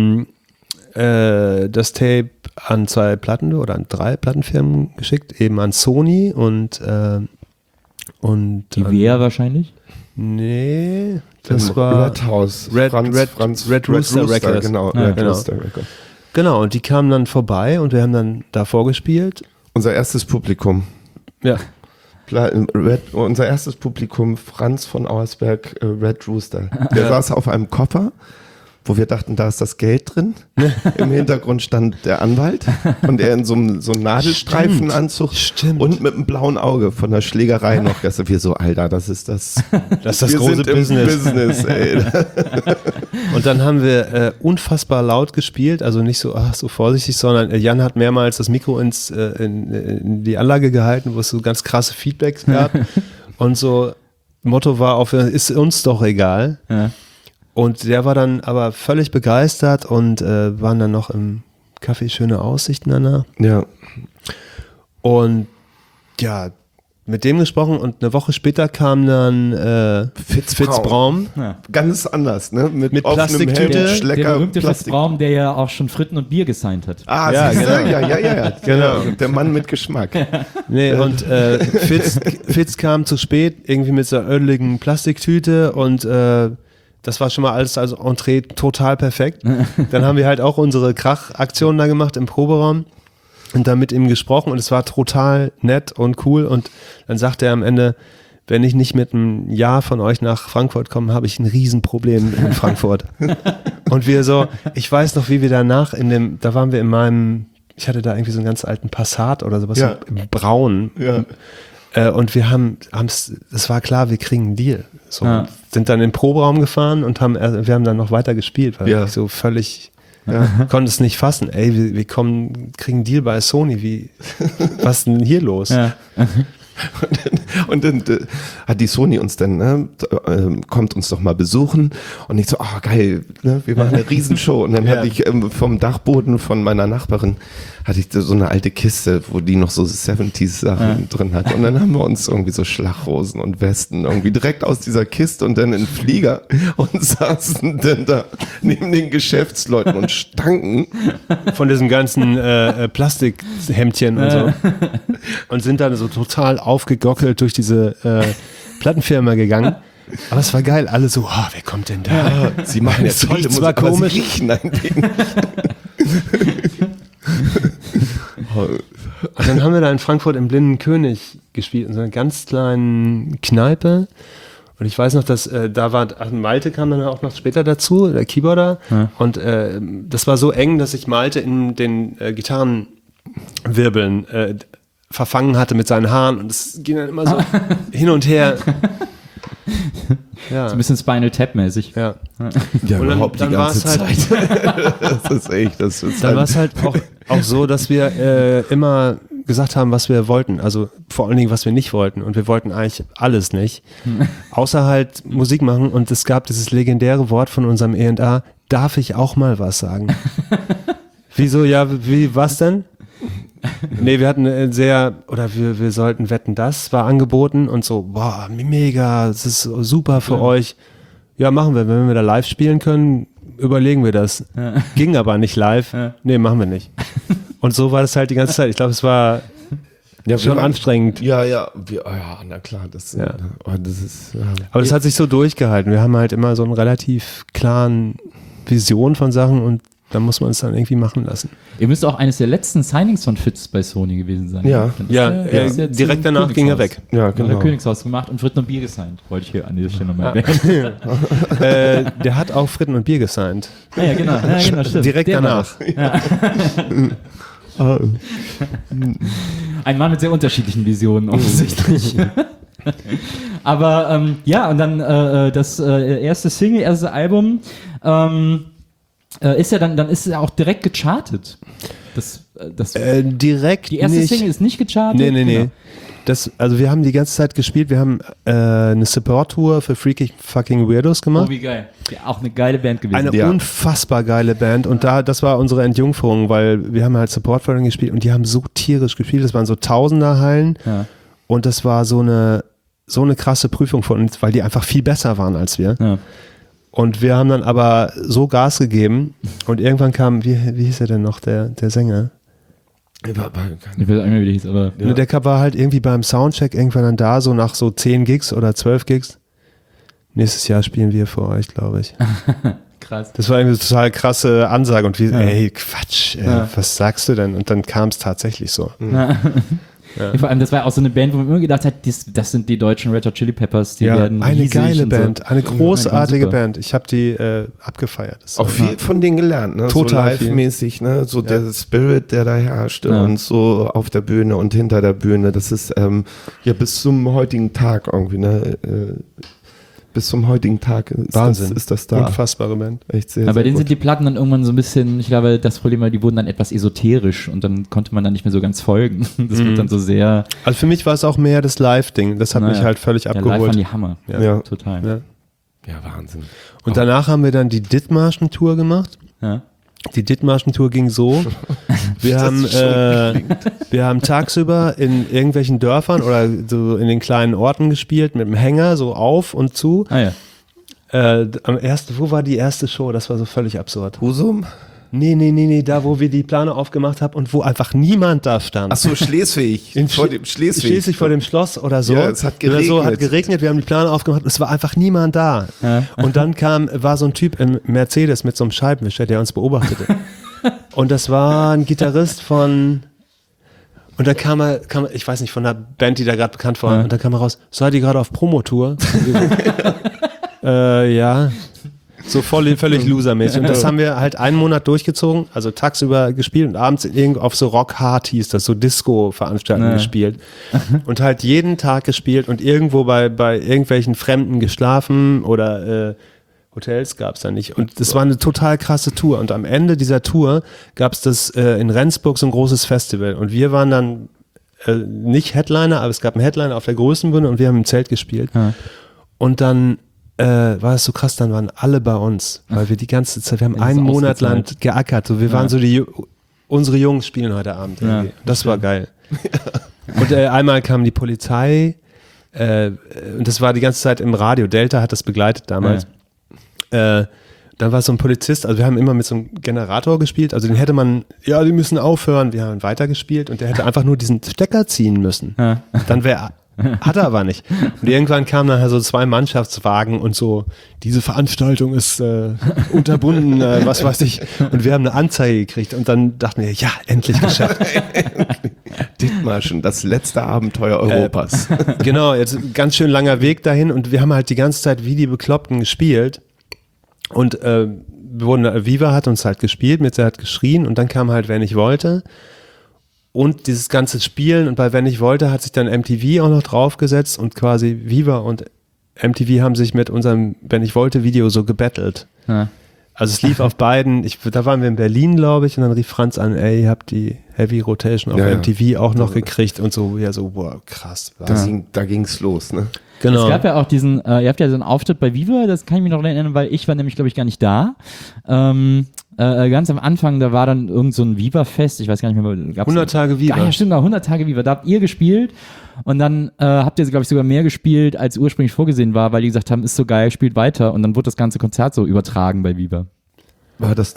das Tape an 2 Platten oder an 3 Plattenfirmen geschickt, eben an Sony und Die Wehr wahrscheinlich? Nee, das war Red House. Red Rooster Records. Genau, Ja, Red genau. Rooster Records. Genau, und die kamen dann vorbei und wir haben dann da vorgespielt. Unser erstes Publikum. Ja. Unser erstes Publikum, Franz von Auersberg, Red Rooster. Der saß auf einem Koffer wo wir dachten, da ist das Geld drin. Im Hintergrund stand der Anwalt und er in so einem Nadelstreifenanzug und mit einem blauen Auge von der Schlägerei noch. Wir so, Alter, das ist das große sind im Business. ey. Und dann haben wir unfassbar laut gespielt, also nicht so, so vorsichtig, sondern Jan hat mehrmals das Mikro in die Anlage gehalten, wo es so ganz krasse Feedbacks gab. Und so, Motto war ist uns doch egal. Ja. Und der war dann aber völlig begeistert und waren dann noch im Café Schöne Aussichten danach. Ja. Und ja, mit dem gesprochen und eine Woche später kam dann Fitz Braum. Ja. Ganz anders, ne? Mit Plastiktüte. offenem Hemd, Der Schlecker, berühmte Fitz Plastik. Braum, der ja auch schon Fritten und Bier gesigned hat. Ah, Ja, siehst du? genau. Ja. Genau. Der Mann mit Geschmack. Nee, und Fitz kam zu spät, irgendwie mit so einer ödeligen Plastiktüte und das war schon mal alles als Entree total perfekt. Dann haben wir halt auch unsere Krachaktion da gemacht im Proberaum und dann mit ihm gesprochen und es war total nett und cool und dann sagte er am Ende, wenn ich nicht mit einem Ja von euch nach Frankfurt komme, habe ich ein Riesenproblem in Frankfurt. Und wir so, ich weiß noch, wie wir danach da waren wir in meinem, ich hatte da irgendwie so einen ganz alten Passat oder sowas, Ja. so braun. Ja. Und wir es war klar, wir kriegen einen Deal. So, Ja. sind dann in den Proberaum gefahren und wir haben dann noch weiter gespielt, weil Ja. ich so völlig konnte es nicht fassen. Ey, wir kriegen einen Deal bei Sony. Was ist denn hier los? Ja. Und dann hat die Sony uns dann, kommt uns doch mal besuchen und ich so, geil, ne? Wir machen eine Riesenshow und dann hatte ich vom Dachboden von meiner Nachbarin hatte ich so eine alte Kiste, wo die noch so 70s Sachen drin hat und dann haben wir uns irgendwie so Schlachrosen und Westen irgendwie direkt aus dieser Kiste und dann in den Flieger und saßen dann da neben den Geschäftsleuten und stanken. Von diesem ganzen Plastikhemdchen und so. Und sind dann so total aufgegockelt durch diese Plattenfirma gegangen. Aber es war geil, alle so, wer kommt denn da? Sie machen Es jetzt tolle riecht Musik, zwar aber komisch. sie riechen ein Ding. Und dann haben wir da in Frankfurt im Blinden König gespielt, in so einer ganz kleinen Kneipe. Und ich weiß noch, dass Malte kam dann auch noch später dazu, der Keyboarder. Ja. Und das war so eng, dass ich Malte in den Gitarrenwirbeln verfangen hatte mit seinen Haaren. Und es ging dann immer so hin und her. Ja. So ein bisschen Spinal Tap-mäßig. Ja. Ja, Und dann- überhaupt dann die ganze war's halt- Zeit. Das ist echt, das ist Dann war es halt auch so, dass wir immer gesagt haben, was wir wollten. Also vor allen Dingen, was wir nicht wollten. Und wir wollten eigentlich alles nicht. Außer halt Musik machen. Und es gab dieses legendäre Wort von unserem E&A, darf ich auch mal was sagen? Wieso, was denn? Nee, wir hatten wir sollten Wetten, das war angeboten und so, boah, mega, das ist super für euch. Ja, machen wir, wenn wir da live spielen können, überlegen wir das. Ging aber nicht live. Nee, machen wir nicht. Und so war das halt die ganze Zeit. Ich glaube, es war schon anstrengend. Ja, na klar, das ist. Aber das hat sich so durchgehalten. Wir haben halt immer so einen relativ klaren Vision von Sachen und da muss man es dann irgendwie machen lassen. Ihr müsst auch eines der letzten Signings von Fitz bei Sony gewesen sein. Ja. Dann Ja, ist er direkt zum danach ging er Königshaus. weg. Ja, Hat er genau. Königshaus gemacht und Fritten und Bier gesigned. Wollte ich hier an dieser Stelle nochmal erwähnen. Der hat auch Fritten und Bier gesigned. Ja, genau, stimmt. Direkt Der war danach. das. Ein Mann mit sehr unterschiedlichen Visionen offensichtlich. Aber und dann das erste Single, erstes Album ist ja dann ist es ja auch direkt gechartet. Direkt Die erste nicht. Single ist nicht gechartet? Nee. Genau. Also wir haben die ganze Zeit gespielt, wir haben eine Support-Tour für Freaky Fucking Weirdos gemacht. Oh, wie geil. Ja, auch eine geile Band gewesen. Eine Ja. unfassbar geile Band und das war unsere Entjungferung, weil wir haben halt Support für den gespielt und die haben so tierisch gespielt, das waren so Tausender-Hallen Ja. und das war so eine krasse Prüfung von uns, weil die einfach viel besser waren als wir. Ja. Und wir haben dann aber so Gas gegeben und irgendwann kam, wie hieß er denn noch, der Sänger? Ich weiß nicht mehr, wie der hieß, aber Ne, der war halt irgendwie beim Soundcheck irgendwann dann da, so nach so 10 Gigs oder 12 Gigs. Nächstes Jahr spielen wir für euch, glaube ich. krass. Das war irgendwie eine total krasse Ansage und ey, Quatsch, was sagst du denn? Und dann kam es tatsächlich so. Ja. Vor allem, das war auch so eine Band, wo man immer gedacht hat, das sind die deutschen Red Hot Chili Peppers, die werden eine riesig geile und so. Band, eine großartige super. Band. Ich habe die abgefeiert. Das Auch war- viel von denen gelernt, ne? Total so live-mäßig, ne? So der Spirit, der da herrschte und so auf der Bühne und hinter der Bühne. Das ist ja bis zum heutigen Tag irgendwie, ne? Bis zum heutigen Tag ist das da. Unfassbare Band. Echt sehr, Aber sehr denen gut. sind die Platten dann irgendwann so ein bisschen, ich glaube, das Problem war, die wurden dann etwas esoterisch und dann konnte man dann nicht mehr so ganz folgen. Das wird dann so sehr, Also für mich war es auch mehr das Live-Ding. Das hat mich halt völlig ja, live waren abgeholt. die Hammer. Ja. Total. Ja. Ja, Wahnsinn. Und danach haben wir dann die Dithmarschen-Tour gemacht. Ja. Die Dithmarschen-Tour ging so. Wir haben tagsüber in irgendwelchen Dörfern oder so in den kleinen Orten gespielt mit dem Hänger so auf und zu. Ah ja. Wo war die erste Show? Das war so völlig absurd. Husum? Nee, da wo wir die Plane aufgemacht haben und wo einfach niemand da stand. Achso, Schleswig. In Schleswig vor dem Schloss oder so. Ja, es hat Oder so, geregnet. hat geregnet, wir haben die Plane aufgemacht und es war einfach niemand da. Ja. Und dann war so ein Typ im Mercedes mit so einem Scheibenwischer, der uns beobachtete. Und das war ein Gitarrist von... Und dann kam er, ich weiß nicht, von einer Band, die da gerade bekannt war, und dann kam er raus, seid ihr gerade auf Promotour? Ja. So völlig losermäßig. Und das haben wir halt einen Monat durchgezogen, also tagsüber gespielt und abends auf so Rock Hard hieß das, so Disco-Veranstaltungen gespielt. Und halt jeden Tag gespielt und irgendwo bei irgendwelchen Fremden geschlafen oder Hotels gab es da nicht. Und das war eine total krasse Tour. Und am Ende dieser Tour gab es das in Rendsburg so ein großes Festival. Und wir waren dann nicht Headliner, aber es gab einen Headliner auf der größten Bühne und wir haben im Zelt gespielt. Ja. Und dann war es so krass, dann waren alle bei uns, weil wir die ganze Zeit, wir haben einen Monat lang geackert. So, wir waren so unsere Jungs spielen heute Abend. Ja, das war geil. Und einmal kam die Polizei und das war die ganze Zeit im Radio. Delta hat das begleitet damals. Dann war so ein Polizist, also wir haben immer mit so einem Generator gespielt, also den hätte man, ja, die müssen aufhören, wir haben weitergespielt und der hätte einfach nur diesen Stecker ziehen müssen. Ja. Dann hat er aber nicht. Und irgendwann kamen dann halt so 2 Mannschaftswagen und so, diese Veranstaltung ist unterbunden, was weiß ich. Und wir haben eine Anzeige gekriegt und dann dachten wir, ja, endlich geschafft. Dithmarschen, das letzte Abenteuer Europas. Genau, jetzt ein ganz schön langer Weg dahin und wir haben halt die ganze Zeit wie die Bekloppten gespielt. Und Viva hat uns halt gespielt, Mirza hat geschrien und dann kam halt Wenn ich wollte. Und dieses ganze Spielen und bei Wenn ich wollte hat sich dann MTV auch noch draufgesetzt und quasi Viva und MTV haben sich mit unserem Wenn ich wollte Video so gebettelt. Ja. Also es lief auf beiden, da waren wir in Berlin, glaube ich, und dann rief Franz an, ey, ihr habt die Heavy Rotation auf MTV auch noch gekriegt und so, ja so, boah, krass. Da ging's los, ne? Genau. Es gab ja auch diesen, ihr habt ja so einen Auftritt bei Viva, das kann ich mich noch erinnern, weil ich war nämlich, glaube ich, gar nicht da. Ganz am Anfang, da war dann irgend so ein Viva-Fest, ich weiß gar nicht mehr, gab's 100 Tage Viva. Ja, stimmt, 100 Tage Viva, da habt ihr gespielt und dann habt ihr, glaube ich, sogar mehr gespielt, als ursprünglich vorgesehen war, weil die gesagt haben, ist so geil, spielt weiter und dann wurde das ganze Konzert so übertragen bei Viva. War das?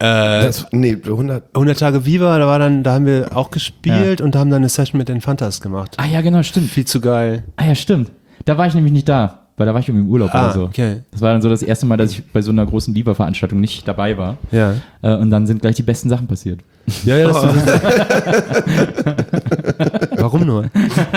100 Tage Viva, da haben wir auch gespielt und haben dann eine Session mit den Fantas gemacht. Ah ja, genau, stimmt. Viel zu geil. Ah ja, stimmt. Da war ich nämlich nicht da, weil da war ich irgendwie im Urlaub oder so. Okay. Das war dann so das erste Mal, dass ich bei so einer großen Viva-Veranstaltung nicht dabei war. Ja. Und dann sind gleich die besten Sachen passiert. Ja, das Warum nur?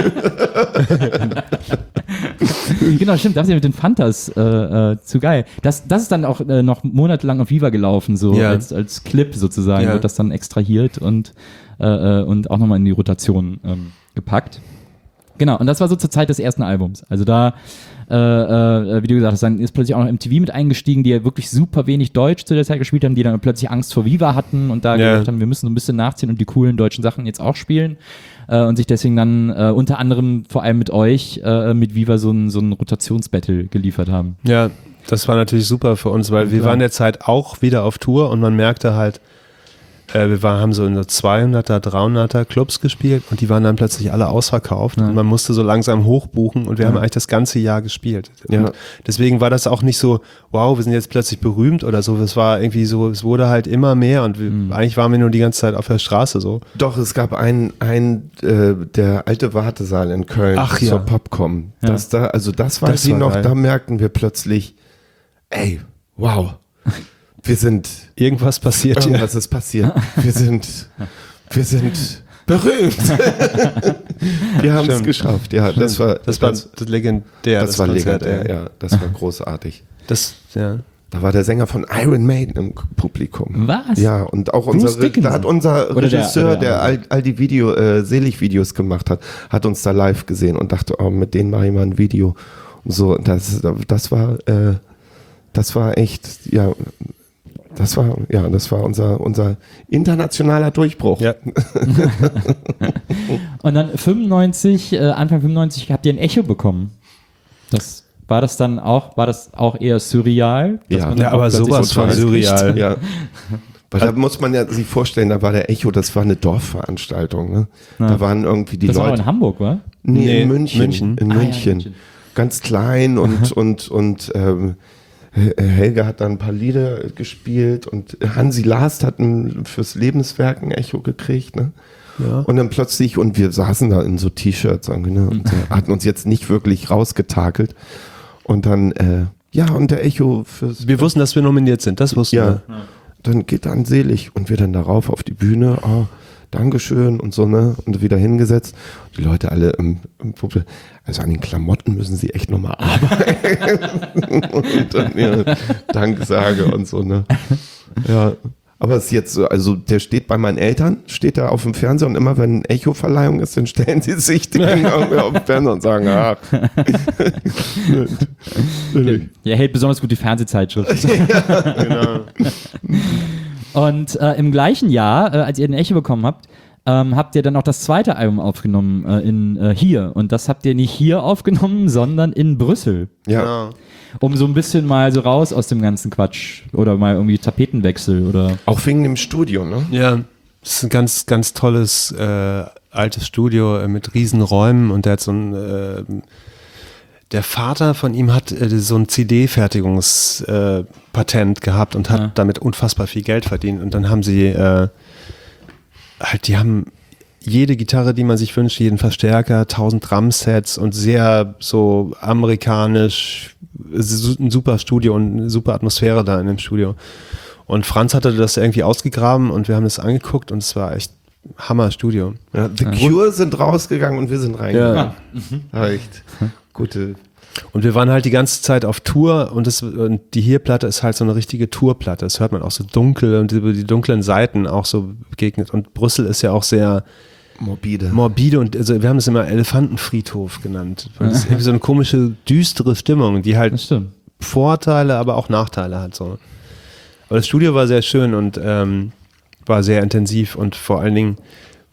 Genau, stimmt, da haben sie mit den Fantas zu geil. Das ist dann auch noch monatelang auf Viva gelaufen, so als Clip sozusagen, wird das dann extrahiert und auch nochmal in die Rotation gepackt. Genau, und das war so zur Zeit des ersten Albums. Also da, wie du gesagt hast, dann ist plötzlich auch noch MTV mit eingestiegen, die ja wirklich super wenig Deutsch zu der Zeit gespielt haben, die dann plötzlich Angst vor Viva hatten und da gesagt haben, wir müssen so ein bisschen nachziehen und die coolen deutschen Sachen jetzt auch spielen. Und sich deswegen dann unter anderem vor allem mit euch mit Viva so ein Rotationsbattle geliefert haben. Ja, das war natürlich super für uns, weil wir waren derzeit auch wieder auf Tour und man merkte halt, haben so in so 200er, 300er Clubs gespielt und die waren dann plötzlich alle ausverkauft und man musste so langsam hochbuchen und wir haben eigentlich das ganze Jahr gespielt. Und deswegen war das auch nicht so, wow, wir sind jetzt plötzlich berühmt oder so. Es war irgendwie so, es wurde halt immer mehr und eigentlich waren wir nur die ganze Zeit auf der Straße so. Doch, es gab der alte Wartesaal in Köln zur Popcom. Ja. Das weiß ich noch, da merkten wir plötzlich, ey, wow. Irgendwas ist passiert. Wir sind berühmt. Wir haben es Stimmt. geschafft, ja. Das war legendär. das war Konzert, legendär, ey. ja. Das war großartig. Ja. Da war der Sänger von Iron Maiden im Publikum. Was? Ja, und auch Bruce Dickinson. da hat unser Oder der- Regisseur, oder der der all die Selig-Videos gemacht hat uns da live gesehen und dachte, oh, mit denen mache ich mal ein Video. Und so, das war echt, ja, das war unser internationaler Durchbruch. Ja. Und dann Anfang 95 habt ihr ein Echo bekommen. War das auch eher surreal? Dass Ja. man Ja, dann aber auch plötzlich sowas so von Preis surreal. kriegt? Ja. Weil da muss man ja sich vorstellen, da war der Echo, das war eine Dorfveranstaltung. Ne? Da waren irgendwie die Das war auch Leute. in Hamburg, wa? Nee, in München. München. In Ah, ja, München. München. Ganz klein und Helge hat dann ein paar Lieder gespielt und Hansi Last hat fürs Lebenswerk ein Echo gekriegt. Ne? Ja. Und dann plötzlich, und wir saßen da in so T-Shirts ne? und hatten uns jetzt nicht wirklich rausgetakelt. Und dann, und der Echo fürs. Wir wussten, dass wir nominiert sind, das wussten Ja. wir. Dann geht dann selig und wir dann darauf auf die Bühne, Dankeschön und so, ne? Und wieder hingesetzt. Die Leute alle im Publikum, also an den Klamotten müssen sie echt nochmal arbeiten. Und dann Danksage und so, ne? Ja. Aber es ist jetzt so, also der steht bei meinen Eltern, steht da auf dem Fernseher und immer wenn Echo-Verleihung ist, dann stellen sie sich den irgendwie auf den Fernseher und sagen, Ja, hält besonders gut die Fernsehzeitschrift. Genau. Und im gleichen Jahr, als ihr ein Echo bekommen habt, habt ihr dann auch das zweite Album aufgenommen hier. Und das habt ihr nicht hier aufgenommen, sondern in Brüssel. ja. Um so ein bisschen mal so raus aus dem ganzen Quatsch. Oder mal irgendwie Tapetenwechsel oder. Auch wegen dem Studio, ne? Ja, es ist ein ganz, ganz tolles altes Studio mit riesen Räumen und der hat so ein der Vater von ihm hat so ein CD-Fertigungspatent gehabt und hat damit unfassbar viel Geld verdient. Und dann haben sie die haben jede Gitarre, die man sich wünscht, jeden Verstärker, 1000 Drumsets und sehr so amerikanisch, ein super Studio und eine super Atmosphäre da in dem Studio. Und Franz hatte das irgendwie ausgegraben und wir haben das angeguckt und es war echt Hammer-Studio. Ja, The Cure sind rausgegangen und wir sind reingegangen. Ja. Echt. Gute. Und wir waren halt die ganze Zeit auf Tour und die Hier-Platte ist halt so eine richtige Tourplatte. Das hört man auch so dunkel und über die dunklen Seiten auch so begegnet. Und Brüssel ist ja auch sehr morbide und also wir haben es immer Elefantenfriedhof genannt. Weil das ist irgendwie so eine komische, düstere Stimmung, die halt Das stimmt. Vorteile, aber auch Nachteile hat. So. Aber das Studio war sehr schön und war sehr intensiv und vor allen Dingen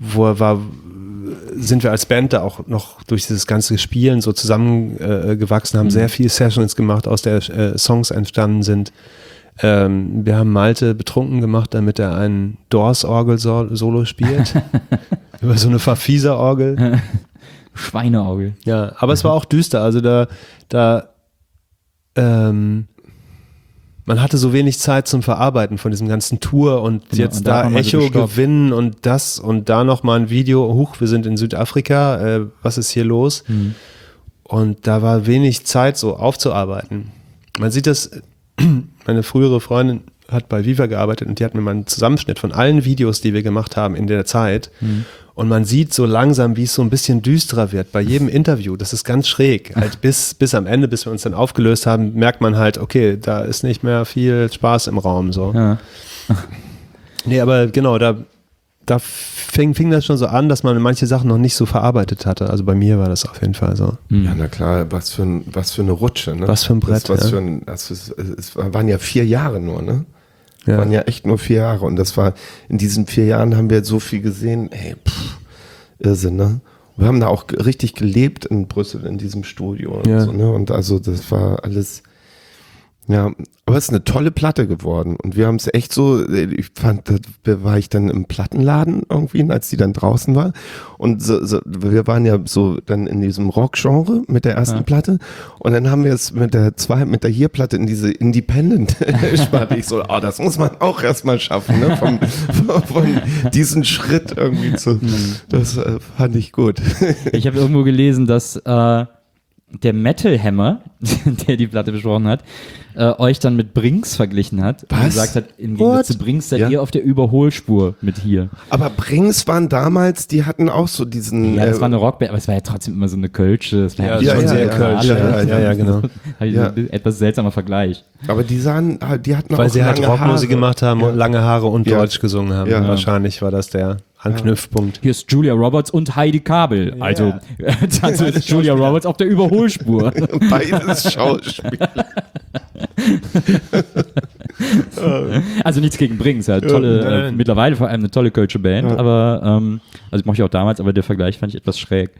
sind wir als Band da auch noch durch dieses ganze Spielen so zusammengewachsen, haben sehr viele Sessions gemacht, aus der Songs entstanden sind. Wir haben Malte betrunken gemacht, damit er ein Doors-Orgel-Solo spielt. Über so eine Verfieser-Orgel. Schweineauge. Ja, aber es war auch düster. Also man hatte so wenig Zeit zum Verarbeiten von diesem ganzen Tour und Genau, jetzt und da hat da man mal so Echo gestoppt. gewinnen und das und da nochmal ein Video, wir sind in Südafrika, was ist hier los? Und da war wenig Zeit so aufzuarbeiten. Man sieht das, meine frühere Freundin hat bei Viva gearbeitet und die hat mir mal einen Zusammenschnitt von allen Videos, die wir gemacht haben in der Zeit. Und man sieht so langsam, wie es so ein bisschen düsterer wird bei jedem Interview. Das ist ganz schräg. Halt bis am Ende, bis wir uns dann aufgelöst haben, merkt man halt, okay, da ist nicht mehr viel Spaß im Raum. So. Ja. Nee, aber genau, da fing das schon so an, dass man manche Sachen noch nicht so verarbeitet hatte. Also bei mir war das auf jeden Fall so. Ja, na klar, was für eine Rutsche, ne? Was für ein Brett, es waren ja 4 Jahre nur, ne? Ja. Waren ja echt nur 4 Jahre und das war, in diesen 4 Jahren haben wir so viel gesehen, Irrsinn, ne? Wir haben da auch richtig gelebt in Brüssel, in diesem Studio und Ja. so, ne? Und also das war alles, ja, aber es ist eine tolle Platte geworden und wir haben es echt so, ich fand, da war ich dann im Plattenladen irgendwie, als die dann draußen war und wir waren ja so dann in diesem Rock-Genre mit der ersten Platte und dann haben wir es mit der Hier-Platte in diese Independent-Sparte. Ich so, das muss man auch erstmal schaffen, ne? Von diesen Schritt irgendwie zu, das fand ich gut. Ich habe irgendwo gelesen, dass der Metal Hammer, der die Platte besprochen hat, euch dann mit Brinks verglichen hat. Und Was? gesagt hat, im Gegensatz zu Brinks seid ihr auf der Überholspur mit hier. Aber Brings waren damals, die hatten auch so diesen. Ja, das war eine Rockband, aber es war ja trotzdem immer so eine Kölsche. Das war Ja, schon schon sehr sehr Kölsch. Ja, genau. Ja. Etwas seltsamer Vergleich. Aber die hatten Weil auch sie halt lange Rockmusik Haare. gemacht haben und lange Haare und Ja. Deutsch gesungen haben. Ja. Wahrscheinlich war das der Anknüpfpunkt. Hier ist Julia Roberts und Heidi Kabel. Also ist Julia Roberts auf der Überholspur. Beides Schauspieler. Also nichts gegen Brinks, ja, tolle, nein. mittlerweile vor allem eine tolle kölsche Band, aber also mochte ich auch damals, aber der Vergleich fand ich etwas schräg.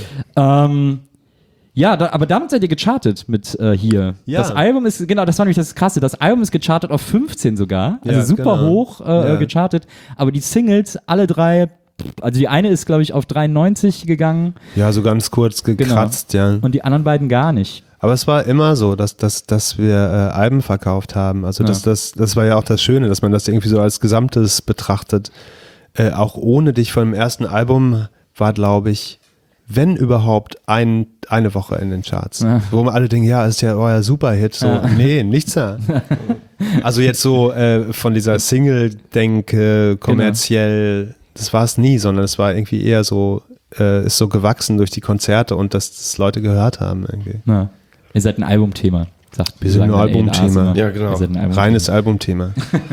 Aber damit seid ihr gechartet mit hier. Ja. Das Album ist, genau, das war nämlich das Krasse, das Album ist gechartet auf 15 sogar, also Ja, super genau. hoch gechartet, aber die Singles, alle drei, also die eine ist, glaube ich, auf 93 gegangen Ja, so ganz kurz gekratzt, ja. und die anderen beiden gar nicht. Aber es war immer so, dass wir Alben verkauft haben. Also das war ja auch das Schöne, dass man das irgendwie so als Gesamtes betrachtet. Auch ohne dich von dem ersten Album war, glaube ich, wenn überhaupt, eine Woche in den Charts. Ja. Wo man alle denken, ja, ist ja euer Superhit. So, nee, nichts da. Also jetzt so von dieser Single-Denke kommerziell, das war es nie, sondern es war irgendwie eher so, ist so gewachsen durch die Konzerte und dass das Leute gehört haben irgendwie. Ja. Ihr seid ein Albumthema, sagt Wir sind ein sagen Albumthema. A&Rs immer. Ja, genau. Ihr seid ein Albumthema. Reines Albumthema.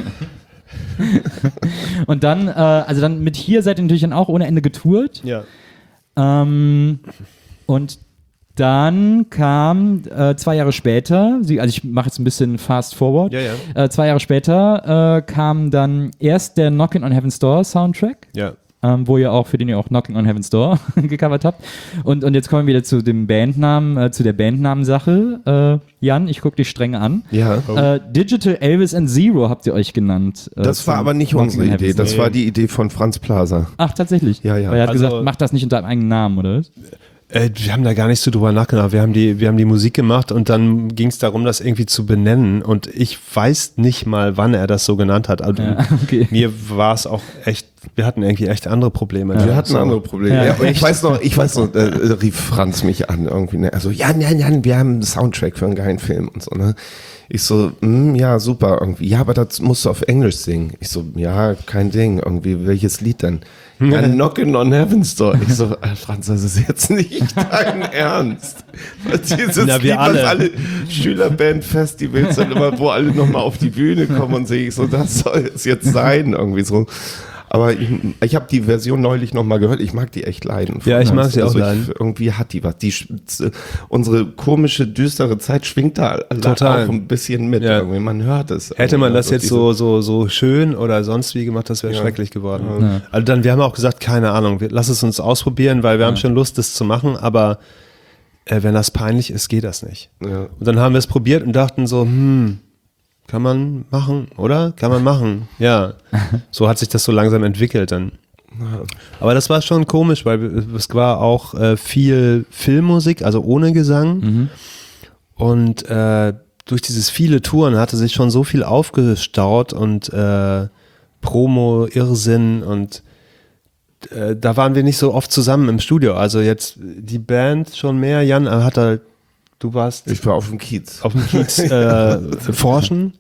Und dann, also dann mit hier seid ihr natürlich dann auch ohne Ende getourt. Ja. Und dann kam 2 Jahre später, also ich mache jetzt ein bisschen fast forward, Ja. 2 Jahre später kam dann erst der Knockin' on Heaven's Door Soundtrack, Ja. wo ihr auch, für den ihr auch Knockin' on Heaven's Door gecovert habt. Und jetzt kommen wir wieder zu dem Bandnamen, zu der Bandnamensache. Jan, ich gucke dich streng an. Ja. Digital Elvis and Zero habt ihr euch genannt. Das war zum aber nicht Knockin' unsere on Idee, Heaven's das Door. war die Idee von Franz Plaza. Ach, tatsächlich? Ja, ja. Weil er hat Also- gesagt, mach das nicht unter einem eigenen Namen, oder was? Wir haben da gar nicht so drüber nachgedacht. Wir haben die Musik gemacht und dann ging es darum, das irgendwie zu benennen. Und ich weiß nicht mal, wann er das so genannt hat. Also okay. mir war es auch echt, wir hatten irgendwie echt andere Probleme. Wir hatten andere Probleme. Ja. Ja, und ich weiß noch, rief Franz mich an irgendwie, ne? Also, Jan, wir haben einen Soundtrack für einen geilen Film und so, ne? Ich so, ja, super, irgendwie. Ja, aber das musst du auf Englisch singen. Ich so, ja, kein Ding, irgendwie, welches Lied denn? Ja, Knockin' on Heaven's Door. Ich so, Franz, das ist jetzt nicht dein Ernst. Dieses Na, wir Lied, was alle. alle Schülerband-Festivals sind immer, wo alle nochmal auf die Bühne kommen und sehe ich so, das soll es jetzt sein, irgendwie so. Aber ich habe die Version neulich nochmal gehört. Ich mag die echt leiden. Ja, ich mag sie auch leiden. Irgendwie hat die was. Unsere komische, düstere Zeit schwingt da Total. auch ein bisschen mit. Ja. Irgendwie. Man hört es. Hätte man das jetzt diese- so schön oder sonst wie gemacht, das wäre schrecklich geworden. Also dann, wir haben auch gesagt, keine Ahnung, lass es uns ausprobieren, weil wir haben schon Lust, das zu machen, aber wenn das peinlich ist, geht das nicht. Ja. Und dann haben wir es probiert und dachten so, kann man machen, oder? Kann man machen, ja. So hat sich das so langsam entwickelt dann. Aber das war schon komisch, weil es war auch viel Filmmusik, also ohne Gesang. Und durch dieses viele Touren hatte sich schon so viel aufgestaut und Promo, Irrsinn und da waren wir nicht so oft zusammen im Studio. Also jetzt die Band schon mehr. Jan hat halt, du warst Ich war auf dem Kiez. auf dem Kiez forschen.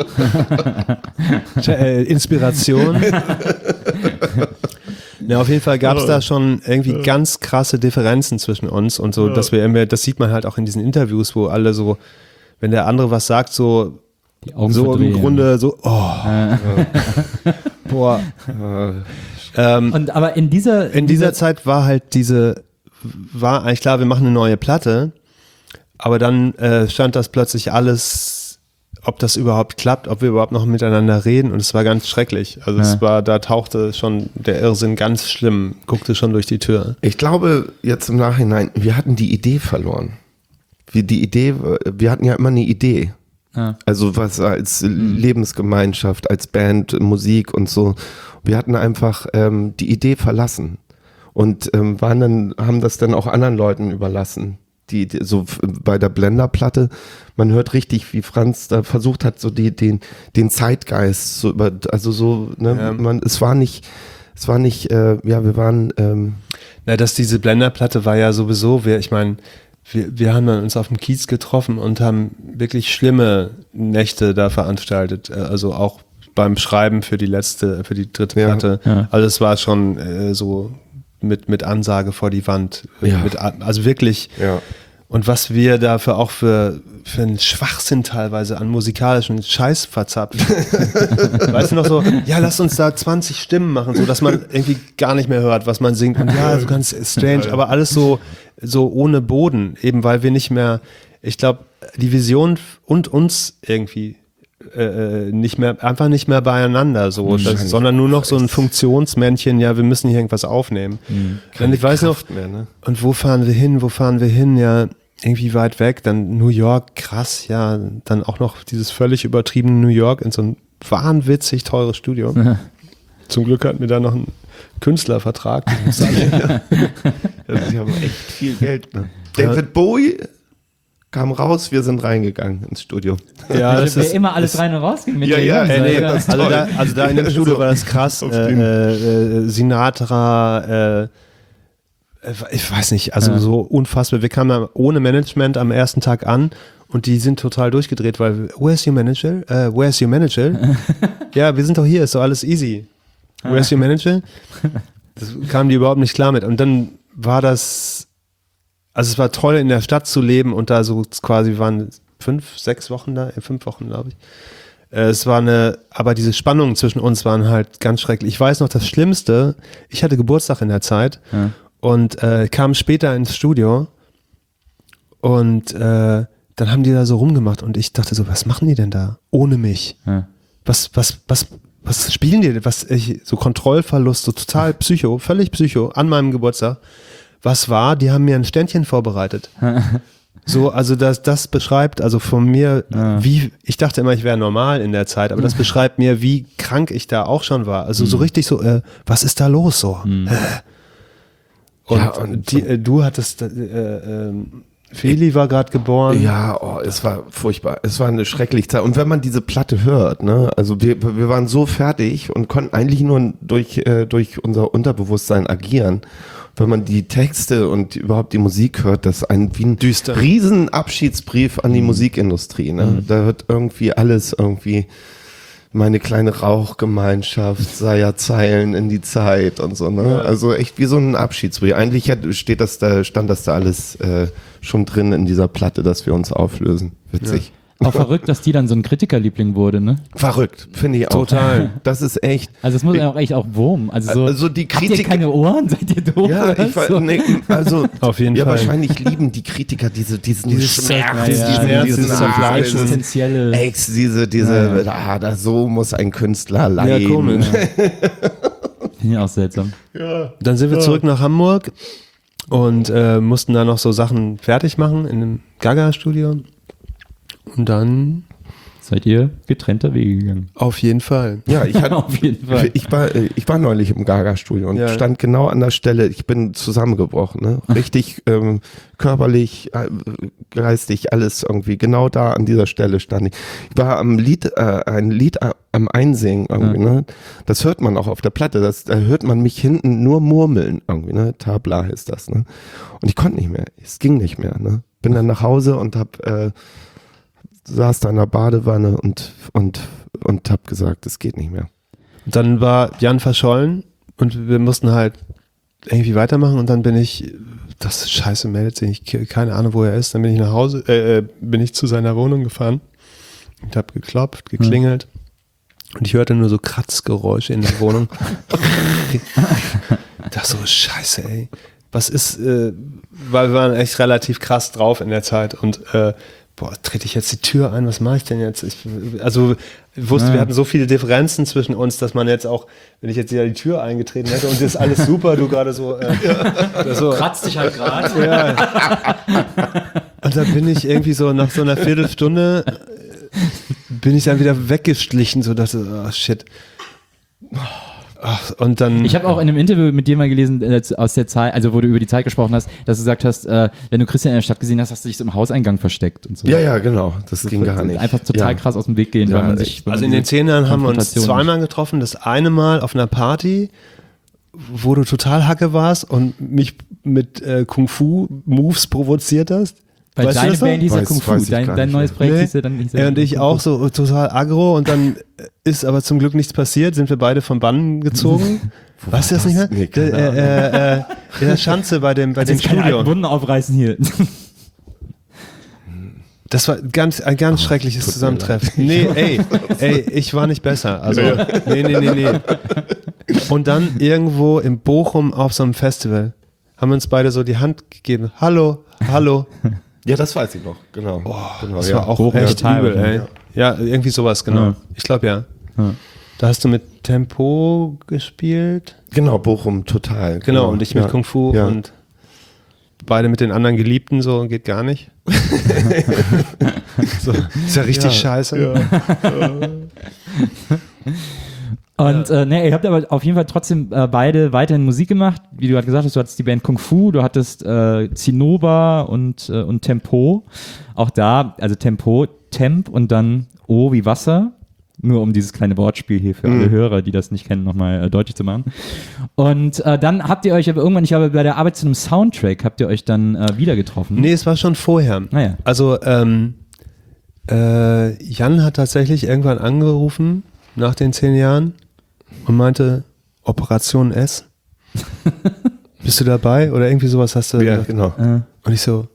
Inspiration. Ja, auf jeden Fall gab es da schon irgendwie ganz krasse Differenzen zwischen uns und so, dass wir immer, das sieht man halt auch in diesen Interviews, wo alle so, wenn der andere was sagt, so Die Augen so im verdrehen. Grunde so, boah. Und aber in dieser Zeit war halt war eigentlich klar, wir machen eine neue Platte, aber dann stand das plötzlich alles, ob das überhaupt klappt, ob wir überhaupt noch miteinander reden und es war ganz schrecklich. Also da tauchte schon der Irrsinn ganz schlimm, guckte schon durch die Tür. Ich glaube, jetzt im Nachhinein, wir hatten die Idee verloren. Wir hatten ja immer eine Idee. Ja. Also was als Lebensgemeinschaft, als Band, Musik und so. Wir hatten einfach die Idee verlassen und haben das dann auch anderen Leuten überlassen. Die so bei der Blender-Platte, man hört richtig, wie Franz da versucht hat, so den Zeitgeist so es war nicht, wir waren Na, dass diese Blender-Platte war ja sowieso, ich meine, wir haben dann uns auf dem Kiez getroffen und haben wirklich schlimme Nächte da veranstaltet. Also auch beim Schreiben für die dritte Platte. Ja. Also es war schon so mit Ansage vor die Wand. Ja. Also wirklich. Ja. Und was wir dafür auch für einen Schwachsinn teilweise an musikalischen Scheiß verzapfen. Weißt du noch so, ja, lass uns da 20 Stimmen machen, so dass man irgendwie gar nicht mehr hört, was man singt. Und ja, so ganz strange, aber alles so ohne Boden, eben weil wir nicht mehr, ich glaube, die Vision und uns irgendwie einfach nicht mehr beieinander, so, sondern nur noch so ein Funktionsmännchen, ja, wir müssen hier irgendwas aufnehmen. Und ich weiß noch, mehr, ne? und wo fahren wir hin, ja, irgendwie weit weg, dann New York, krass, ja, dann auch noch dieses völlig übertriebene New York in so ein wahnwitzig teures Studio. Zum Glück hatten wir da noch einen Künstlervertrag. Also die haben echt viel Geld. Ne? David Bowie kam raus, wir sind reingegangen ins Studio. Ja, das Wer ist immer alles rein und raus ging mit Ja, der ja, Jungen, nee, Alter. das- also da in dem Studio war das krass. Sinatra, ich weiß nicht, also so unfassbar. Wir kamen da ohne Management am ersten Tag an und die sind total durchgedreht, weil, where's your manager? Where's your manager? Ja, wir sind doch hier, ist doch alles easy. Where's your manager? Das kamen die überhaupt nicht klar mit. Und dann war das, also es war toll in der Stadt zu leben und da so quasi waren 5 Wochen da, 5 Wochen glaube ich. Es war aber diese Spannungen zwischen uns waren halt ganz schrecklich. Ich weiß noch, das Schlimmste, ich hatte Geburtstag in der Zeit und kam später ins Studio und dann haben die da so rumgemacht und ich dachte so, was machen die denn da ohne mich? Ja. Was spielen die denn? So Kontrollverlust, so total völlig psycho an meinem Geburtstag. Was war? Die haben mir ein Ständchen vorbereitet. So, also das beschreibt, also von mir, wie, ich dachte immer, ich wäre normal in der Zeit, aber das beschreibt mir, wie krank ich da auch schon war. Also so richtig so, was ist da los so? Und du hattest, Feli war gerade geboren. Ja, es war furchtbar. Es war eine schreckliche Zeit. Und wenn man diese Platte hört, ne, also wir waren so fertig und konnten eigentlich nur durch unser Unterbewusstsein agieren. Wenn man die Texte und überhaupt die Musik hört, das ist wie ein Düster. riesen Abschiedsbrief an die Musikindustrie. Ne? Da wird irgendwie alles meine kleine Rauchgemeinschaft, sei ja Zeilen in die Zeit und so. Ne? Ja. Also echt wie so ein Abschiedsbrief. Eigentlich stand das da alles schon drin in dieser Platte, dass wir uns auflösen. Witzig. Ja. Auch verrückt, dass die dann so ein Kritikerliebling wurde, ne? Verrückt, finde ich auch. Total. Das ist echt. Also das muss ja auch echt auch Wurm. Also die habt ihr Kritiker. keine Ohren? Seid ihr doof? Ja, oder so? Auf jeden Fall. Wahrscheinlich lieben die Kritiker diesen Schmerz, dieses Zerfleischen. Existenzielle. So muss ein Künstler leiden. Ja, komisch. Finde ich auch seltsam. Dann sind wir zurück nach Hamburg und mussten da noch so Sachen fertig machen in einem Gaga-Studio. Und dann Seid ihr getrennter Wege gegangen? auf jeden Fall. Ja, Auf jeden Fall. Ich war neulich im Gaga-Studio und stand genau an der Stelle, ich bin zusammengebrochen, ne? Richtig körperlich, geistig, alles irgendwie, genau da an dieser Stelle stand ich. Ich war ein Lied am Einsingen irgendwie, ne? Das hört man auch auf der Platte, da hört man mich hinten nur murmeln irgendwie, ne? Tabla ist das, ne? Und ich konnte nicht mehr, es ging nicht mehr, ne? Bin dann nach Hause und saß da in der Badewanne und hab gesagt, es geht nicht mehr. Dann war Jan verschollen und wir mussten halt irgendwie weitermachen und dann bin ich, das ist scheiße, meldet sich, keine Ahnung, wo er ist, dann bin ich nach Hause, bin ich zu seiner Wohnung gefahren und hab geklopft, geklingelt und ich hörte nur so Kratzgeräusche in der Wohnung. Das so, scheiße, ey. Was ist, weil wir waren echt relativ krass drauf in der Zeit und trete ich jetzt die Tür ein, was mache ich denn jetzt? Ich wusste, wir hatten so viele Differenzen zwischen uns, dass man jetzt auch, wenn ich jetzt wieder die Tür eingetreten hätte und das ist alles super, du gerade so, so Kratzt dich halt gerade. ja. Und dann bin ich irgendwie so nach so einer Viertelstunde bin ich dann wieder weggeschlichen, so dass shit. Ach, und dann. Ich habe auch in einem Interview mit dir mal gelesen, aus der Zeit, also wo du über die Zeit gesprochen hast, dass du gesagt hast, wenn du Christian in der Stadt gesehen hast, hast du dich so im Hauseingang versteckt und so. Ja, genau, das ging gar nicht. Einfach total krass aus dem Weg gehen, Ja, weil man sich. Also in den 10 Jahren haben wir uns zweimal getroffen. Das eine Mal auf einer Party wo du total Hacke warst und mich mit Kung-Fu-Moves provoziert hast? Bei Weißt du deiner das noch? Band hieß ja Weiß- Kung Fu, weiß ich gar dein nicht neues mehr. Projekt Nee. hieß ja dann nicht Und ich auch so total aggro und dann ist aber zum Glück nichts passiert, sind wir beide vom Bann gezogen. Weißt du das nicht mehr? Nee, keine In der Schanze bei dem Jetzt keine alten Studio. Wunden aufreißen hier. Das war ein ganz schreckliches tut mir Zusammentreffen. Nee, ey, ich war nicht besser. Also, nee. Und dann irgendwo in Bochum auf so einem Festival haben wir uns beide so die Hand gegeben. Hallo. Ja, das weiß ich noch, genau. Genau, Das ja. war auch Bochum echt total übel, ey. wahrscheinlich. Ja, irgendwie sowas, genau. Ja. Ich glaube, ja. Ja. Da hast du mit Tempo gespielt. Genau, Bochum total. Genau, und ich mit ja. Kung Fu Ja. und beide mit den anderen Geliebten, so geht gar nicht. So, ist ja richtig scheiße. Und nee, ihr habt aber auf jeden Fall trotzdem beide weiterhin Musik gemacht. Wie du gerade gesagt hast, du hattest die Band Kung Fu, du hattest Zinnober und Tempo. Auch da, also Tempo, Temp und dann O wie Wasser. Nur um dieses kleine Wortspiel hier für alle Hörer, die das nicht kennen, nochmal deutlich zu machen. Und dann habt ihr euch aber irgendwann, ich glaube, bei der Arbeit zu einem Soundtrack, habt ihr euch dann wieder getroffen. Nee, es war schon vorher. Naja. Also Jan hat tatsächlich irgendwann angerufen nach den 10 Jahren und meinte, Operation S. Bist du dabei? Oder irgendwie sowas hast du Ja, gesagt. genau. Und ich so,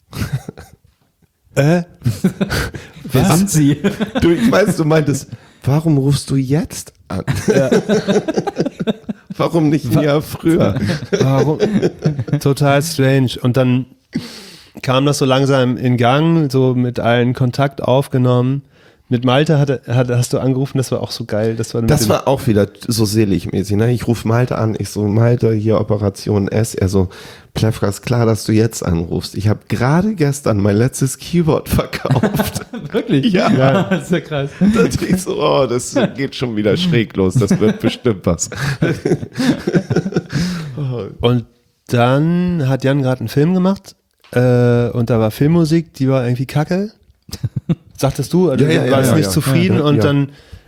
Wer sind sie? Du, ich weiß, du meintest, warum rufst du jetzt an? Warum nicht ein Jahr früher? warum? Total strange. Und dann kam das so langsam in Gang, so mit allen Kontakt aufgenommen. Mit Malte hast du angerufen, das war auch so geil. Das war auch wieder so selig-mäßig. Ne? Ich rufe Malte an, ich so, Malte, hier Operation S. Er so, Plefka, ist klar, dass du jetzt anrufst. Ich habe gerade gestern mein letztes Keyboard verkauft. Wirklich? Ja. Das ist ja krass. Da dachte ich so, oh, das geht schon wieder schräg los. Das wird bestimmt was. Und dann hat Jan gerade einen Film gemacht und da war Filmmusik, die war irgendwie kacke. Sagtest du, du warst nicht zufrieden und dann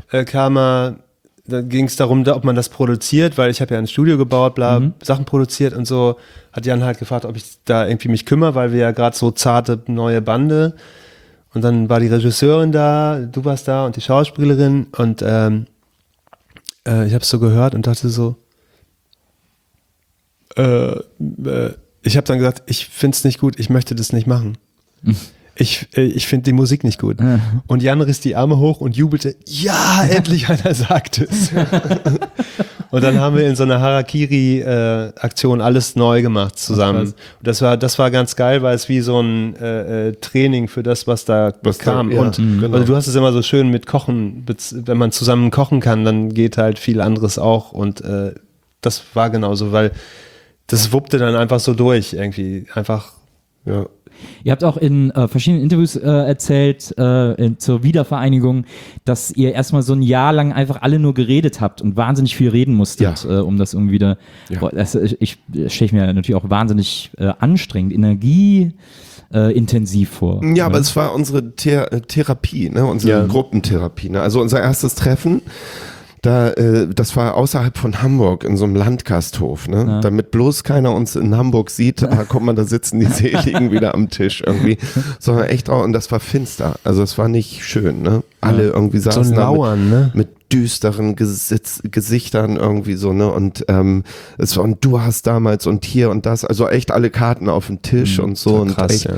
dann ging es darum, ob man das produziert, weil ich habe ja ein Studio gebaut, Sachen produziert und so, hat Jan halt gefragt, ob ich da irgendwie mich kümmere, weil wir ja gerade so zarte neue Bande und dann war die Regisseurin da, du warst da und die Schauspielerin und ich habe es so gehört und dachte so, ich habe dann gesagt, ich finde es nicht gut, ich möchte das nicht machen. Ich finde die Musik nicht gut. Und Jan riss die Arme hoch und jubelte, ja, endlich einer sagt es. Und dann haben wir in so einer Harakiri-Aktion alles neu gemacht zusammen. Und das war ganz geil, weil es wie so ein Training für das, was da kam. Ja, und genau. also du hast es immer so schön mit Kochen, wenn man zusammen kochen kann, dann geht halt viel anderes auch. Und das war genauso, weil das wuppte dann einfach so durch irgendwie. Einfach. Ja. Ihr habt auch in verschiedenen Interviews erzählt, zur Wiedervereinigung, dass ihr erstmal so ein Jahr lang einfach alle nur geredet habt und wahnsinnig viel reden musstet, um das irgendwie wieder. Ja. Boah, ich stelle mir natürlich auch wahnsinnig anstrengend, energieintensiv vor. Ja, aber es war unsere Therapie, ne? Unsere Gruppentherapie. Ne? Also unser erstes Treffen, das war außerhalb von Hamburg in so einem Landgasthof, ne? Ja. Damit bloß keiner uns in Hamburg sieht, guck mal, da sitzen die Seligen wieder am Tisch irgendwie, sondern echt auch, und das war finster, also es war nicht schön, ne? Alle irgendwie So saßen ein da Lauern, ne? mit düsteren Gesichtern irgendwie so, ne? Und es war, und du hast damals und hier und das, also echt alle Karten auf dem Tisch und so und krass, echt, ja.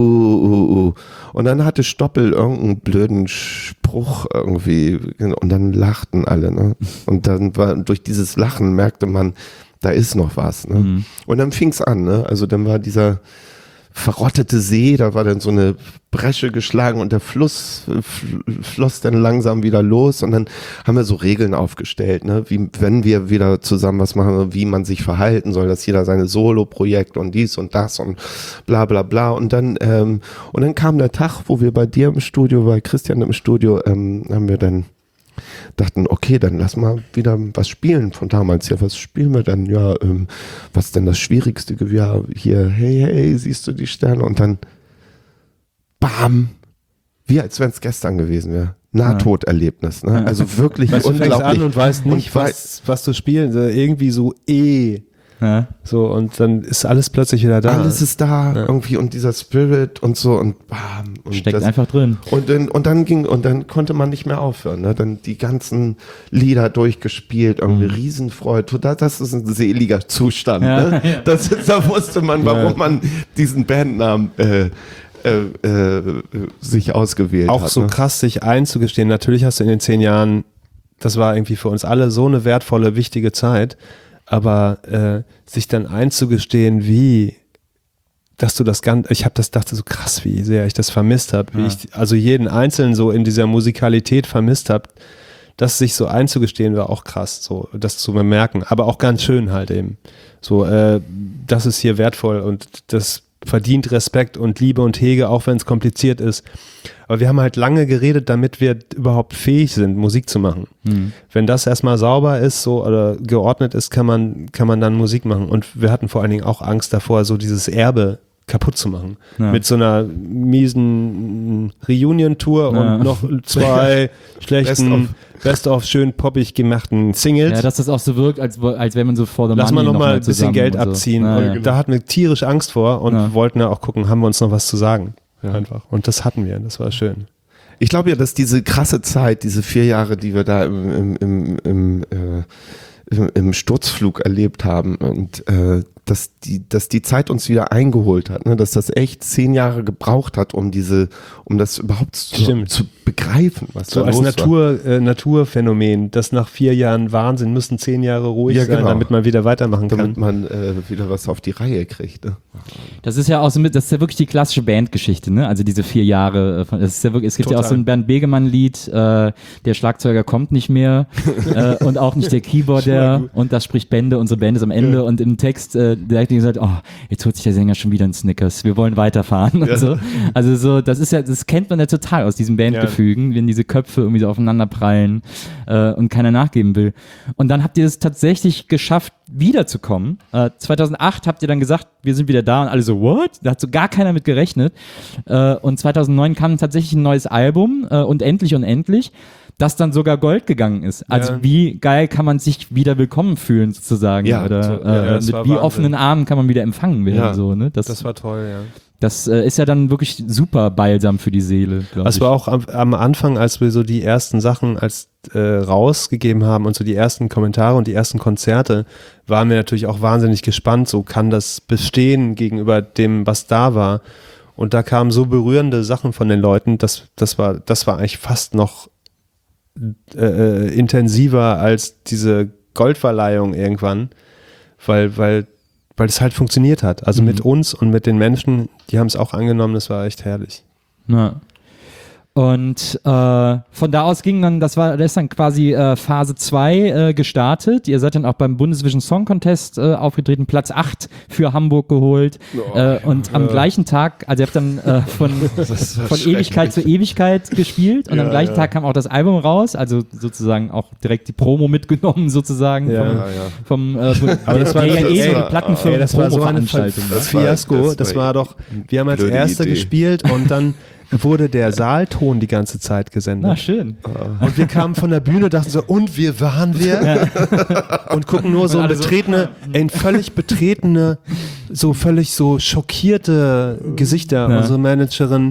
Und dann hatte Stoppel irgendeinen blöden Spruch irgendwie und dann lachten alle, ne? Und dann war, durch dieses Lachen merkte man, da ist noch was, ne? Und dann fing's an, ne? Also dann war dieser verrottete See, da war dann so eine Bresche geschlagen und der Fluss floss dann langsam wieder los und dann haben wir so Regeln aufgestellt, ne, wie wenn wir wieder zusammen was machen, wie man sich verhalten soll, dass jeder seine Solo-Projekt und dies und das und bla bla bla und dann kam der Tag, wo wir bei dir im Studio, bei Christian im Studio, haben wir dann dachten, okay, dann lass mal wieder was spielen von damals. Ja, was spielen wir denn? Ja, was ist denn das Schwierigste? Ja, hier, hey, siehst du die Sterne? Und dann, bam, wie als wenn es gestern gewesen wäre. Nahtoderlebnis, ne? Also wirklich Weißt du, fängst unglaublich. an und weißt nicht, was du spielst. Irgendwie so Ja. So, und dann ist alles plötzlich wieder da. Alles ist da irgendwie und dieser Spirit und so und bam. Und Steckt einfach drin. Und dann konnte man nicht mehr aufhören, ne? Dann die ganzen Lieder durchgespielt, irgendwie Riesenfreude. Das ist ein seliger Zustand, ne? Ja. Da wusste man, warum man diesen Bandnamen sich ausgewählt auch hat. so ne? krass, sich einzugestehen. Natürlich hast du in den 10 Jahren, das war irgendwie für uns alle so eine wertvolle, wichtige Zeit, aber sich dann einzugestehen, dass du das Ganze, dachte so krass, wie sehr ich das vermisst habe, wie ich also jeden Einzelnen so in dieser Musikalität vermisst habe, das sich so einzugestehen war auch krass, so das zu bemerken, aber auch ganz schön halt eben. So, das ist hier wertvoll und das verdient Respekt und Liebe und Hege, auch wenn es kompliziert ist. Aber wir haben halt lange geredet, damit wir überhaupt fähig sind, Musik zu machen. Wenn das erstmal sauber ist so oder geordnet ist, kann man dann Musik machen. Und wir hatten vor allen Dingen auch Angst davor, so dieses Erbe kaputt zu machen. Ja. Mit so einer miesen Reunion-Tour und noch 2 schlechten Best-of schön poppig gemachten Singles. Ja, dass das auch so wirkt, als wenn man so vor der Lass mal Money noch mal ein bisschen zusammen Geld und so. abziehen. Ja, Und ja. da hatten wir tierisch Angst vor und wollten ja auch gucken, haben wir uns noch was zu sagen. Einfach. Und das hatten wir, das war schön. Ich glaube ja, dass diese krasse Zeit, diese 4 Jahre, die wir da im Sturzflug erlebt haben und dass die Zeit uns wieder eingeholt hat, ne? Dass das echt 10 Jahre gebraucht hat, um das überhaupt zu begreifen, was So da als los war. Naturphänomen, das nach 4 Jahren Wahnsinn müssen 10 Jahre ruhig sein, damit man wieder weitermachen kann. Damit man wieder was auf die Reihe kriegt. Ne? Das ist ja auch so das ist ja wirklich die klassische Bandgeschichte, ne? Also diese 4 Jahre. Das ist ja wirklich, es gibt ja auch so ein Bernd Begemann-Lied, der Schlagzeuger kommt nicht mehr und auch nicht der Keyboarder und das spricht Bände, unsere Band ist am Ende und im Text direkt gesagt, oh, jetzt holt sich der Sänger schon wieder einen Snickers, wir wollen weiterfahren und so. Also so, das kennt man ja total aus diesen Bandgefügen, wenn diese Köpfe irgendwie so aufeinander prallen und keiner nachgeben will. Und dann habt ihr es tatsächlich geschafft, wiederzukommen. 2008 habt ihr dann gesagt, wir sind wieder da und alle so, what? Da hat so gar keiner mit gerechnet. Und 2009 kam tatsächlich ein neues Album und endlich, das dann sogar Gold gegangen ist. Also wie geil kann man sich wieder willkommen fühlen sozusagen? Ja, Oder mit wie offenen Armen kann man wieder empfangen werden? Ja, so, ne? das war toll, ja. Das ist ja dann wirklich super balsam für die Seele, glaube ich. Das war auch am Anfang, als wir so die ersten Sachen rausgegeben haben und so die ersten Kommentare und die ersten Konzerte, waren wir natürlich auch wahnsinnig gespannt, so kann das bestehen gegenüber dem, was da war. Und da kamen so berührende Sachen von den Leuten, das war eigentlich fast noch intensiver als diese Goldverleihung irgendwann, weil es halt funktioniert hat. Also mit uns und mit den Menschen, die haben es auch angenommen, das war echt herrlich. Ja. Und von da aus ging dann, das ist dann quasi Phase 2 gestartet. Ihr seid dann auch beim Bundesvision Song Contest aufgetreten, Platz 8 für Hamburg geholt. Und am gleichen Tag, also ihr habt dann von Ewigkeit zu Ewigkeit gespielt und am gleichen Tag kam auch das Album raus, also sozusagen auch direkt die Promo mitgenommen sozusagen vom Aber das war die Plattenfirmen. das war so eine Promo-Veranstaltung. das Fiasko. Das war doch, wir haben als blöde Erste Idee. gespielt und dann wurde der Saalton die ganze Zeit gesendet. Na, schön. Und wir kamen von der Bühne, dachten so, und wir waren wir? Und gucken nur so völlig so schockierte Gesichter. Ja. Unsere Managerin,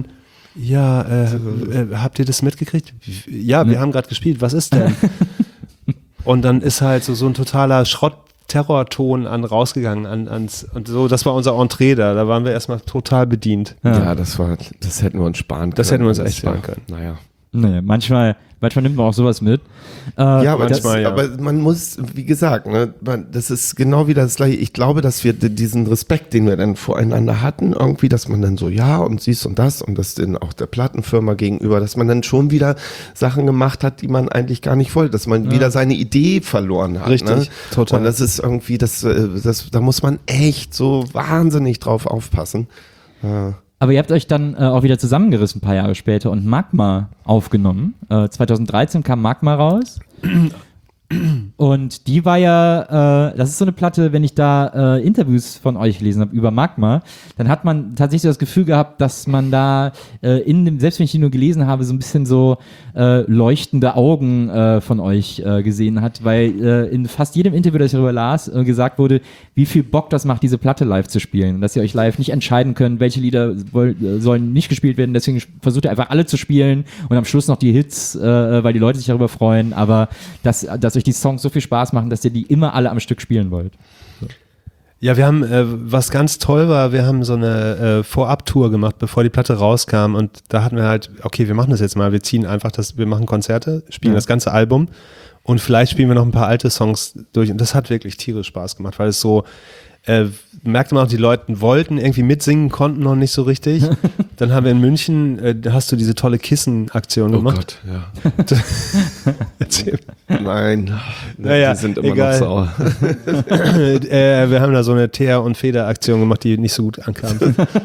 habt ihr das mitgekriegt? Ja, wir haben gerade gespielt, was ist denn? Und dann ist halt so ein totaler Terrorton rausgegangen und so, das war unser Entree da waren wir erstmal total bedient. Ja, das hätten wir uns sparen können. Das hätten wir uns echt sparen können. Naja. Nee, manchmal nimmt man auch sowas mit. Ja, aber, manchmal, aber man muss, wie gesagt, ne, das ist genau wieder das Gleiche. Ich glaube, dass wir diesen Respekt, den wir dann voreinander hatten, irgendwie, dass man dann so, und siehst und das dann auch der Plattenfirma gegenüber, dass man dann schon wieder Sachen gemacht hat, die man eigentlich gar nicht wollte, dass man wieder seine Idee verloren hat. Richtig, ne? total. Und das ist irgendwie, da muss man echt so wahnsinnig drauf aufpassen. Aber ihr habt euch dann auch wieder zusammengerissen ein paar Jahre später und Magma aufgenommen. 2013 kam Magma raus. Und die war ja, das ist so eine Platte, wenn ich da Interviews von euch gelesen habe über Magma, dann hat man tatsächlich so das Gefühl gehabt, dass man da selbst wenn ich die nur gelesen habe, so ein bisschen so leuchtende Augen von euch gesehen hat, weil in fast jedem Interview, das ich darüber las, gesagt wurde, wie viel Bock das macht, diese Platte live zu spielen und dass ihr euch live nicht entscheiden könnt, welche Lieder sollen nicht gespielt werden, deswegen versucht ihr einfach alle zu spielen und am Schluss noch die Hits, weil die Leute sich darüber freuen, aber dass euch die Songs so viel Spaß machen, dass ihr die immer alle am Stück spielen wollt. So. Ja, wir haben, was ganz toll war, wir haben so eine Vorab-Tour gemacht, bevor die Platte rauskam und da hatten wir halt, okay, wir machen das jetzt mal, wir machen Konzerte, spielen das ganze Album und vielleicht spielen wir noch ein paar alte Songs durch und das hat wirklich tierisch Spaß gemacht, weil es so, merkte man auch, die Leute wollten irgendwie mitsingen, konnten noch nicht so richtig. Dann haben wir in München, da hast du diese tolle Kissen-Aktion gemacht. Oh Gott, ja. Erzähl. Nein, Naja, die sind immer egal. noch sauer. Wir haben da so eine Teer- und Feder-Aktion gemacht, die nicht so gut ankam.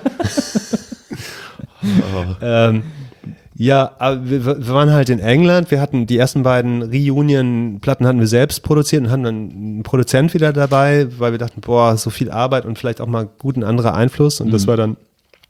Ja, aber wir waren halt in England, wir hatten die ersten beiden Reunion-Platten hatten wir selbst produziert und hatten dann einen Produzent wieder dabei, weil wir dachten, boah, so viel Arbeit und vielleicht auch mal gut ein anderer Einfluss und das war dann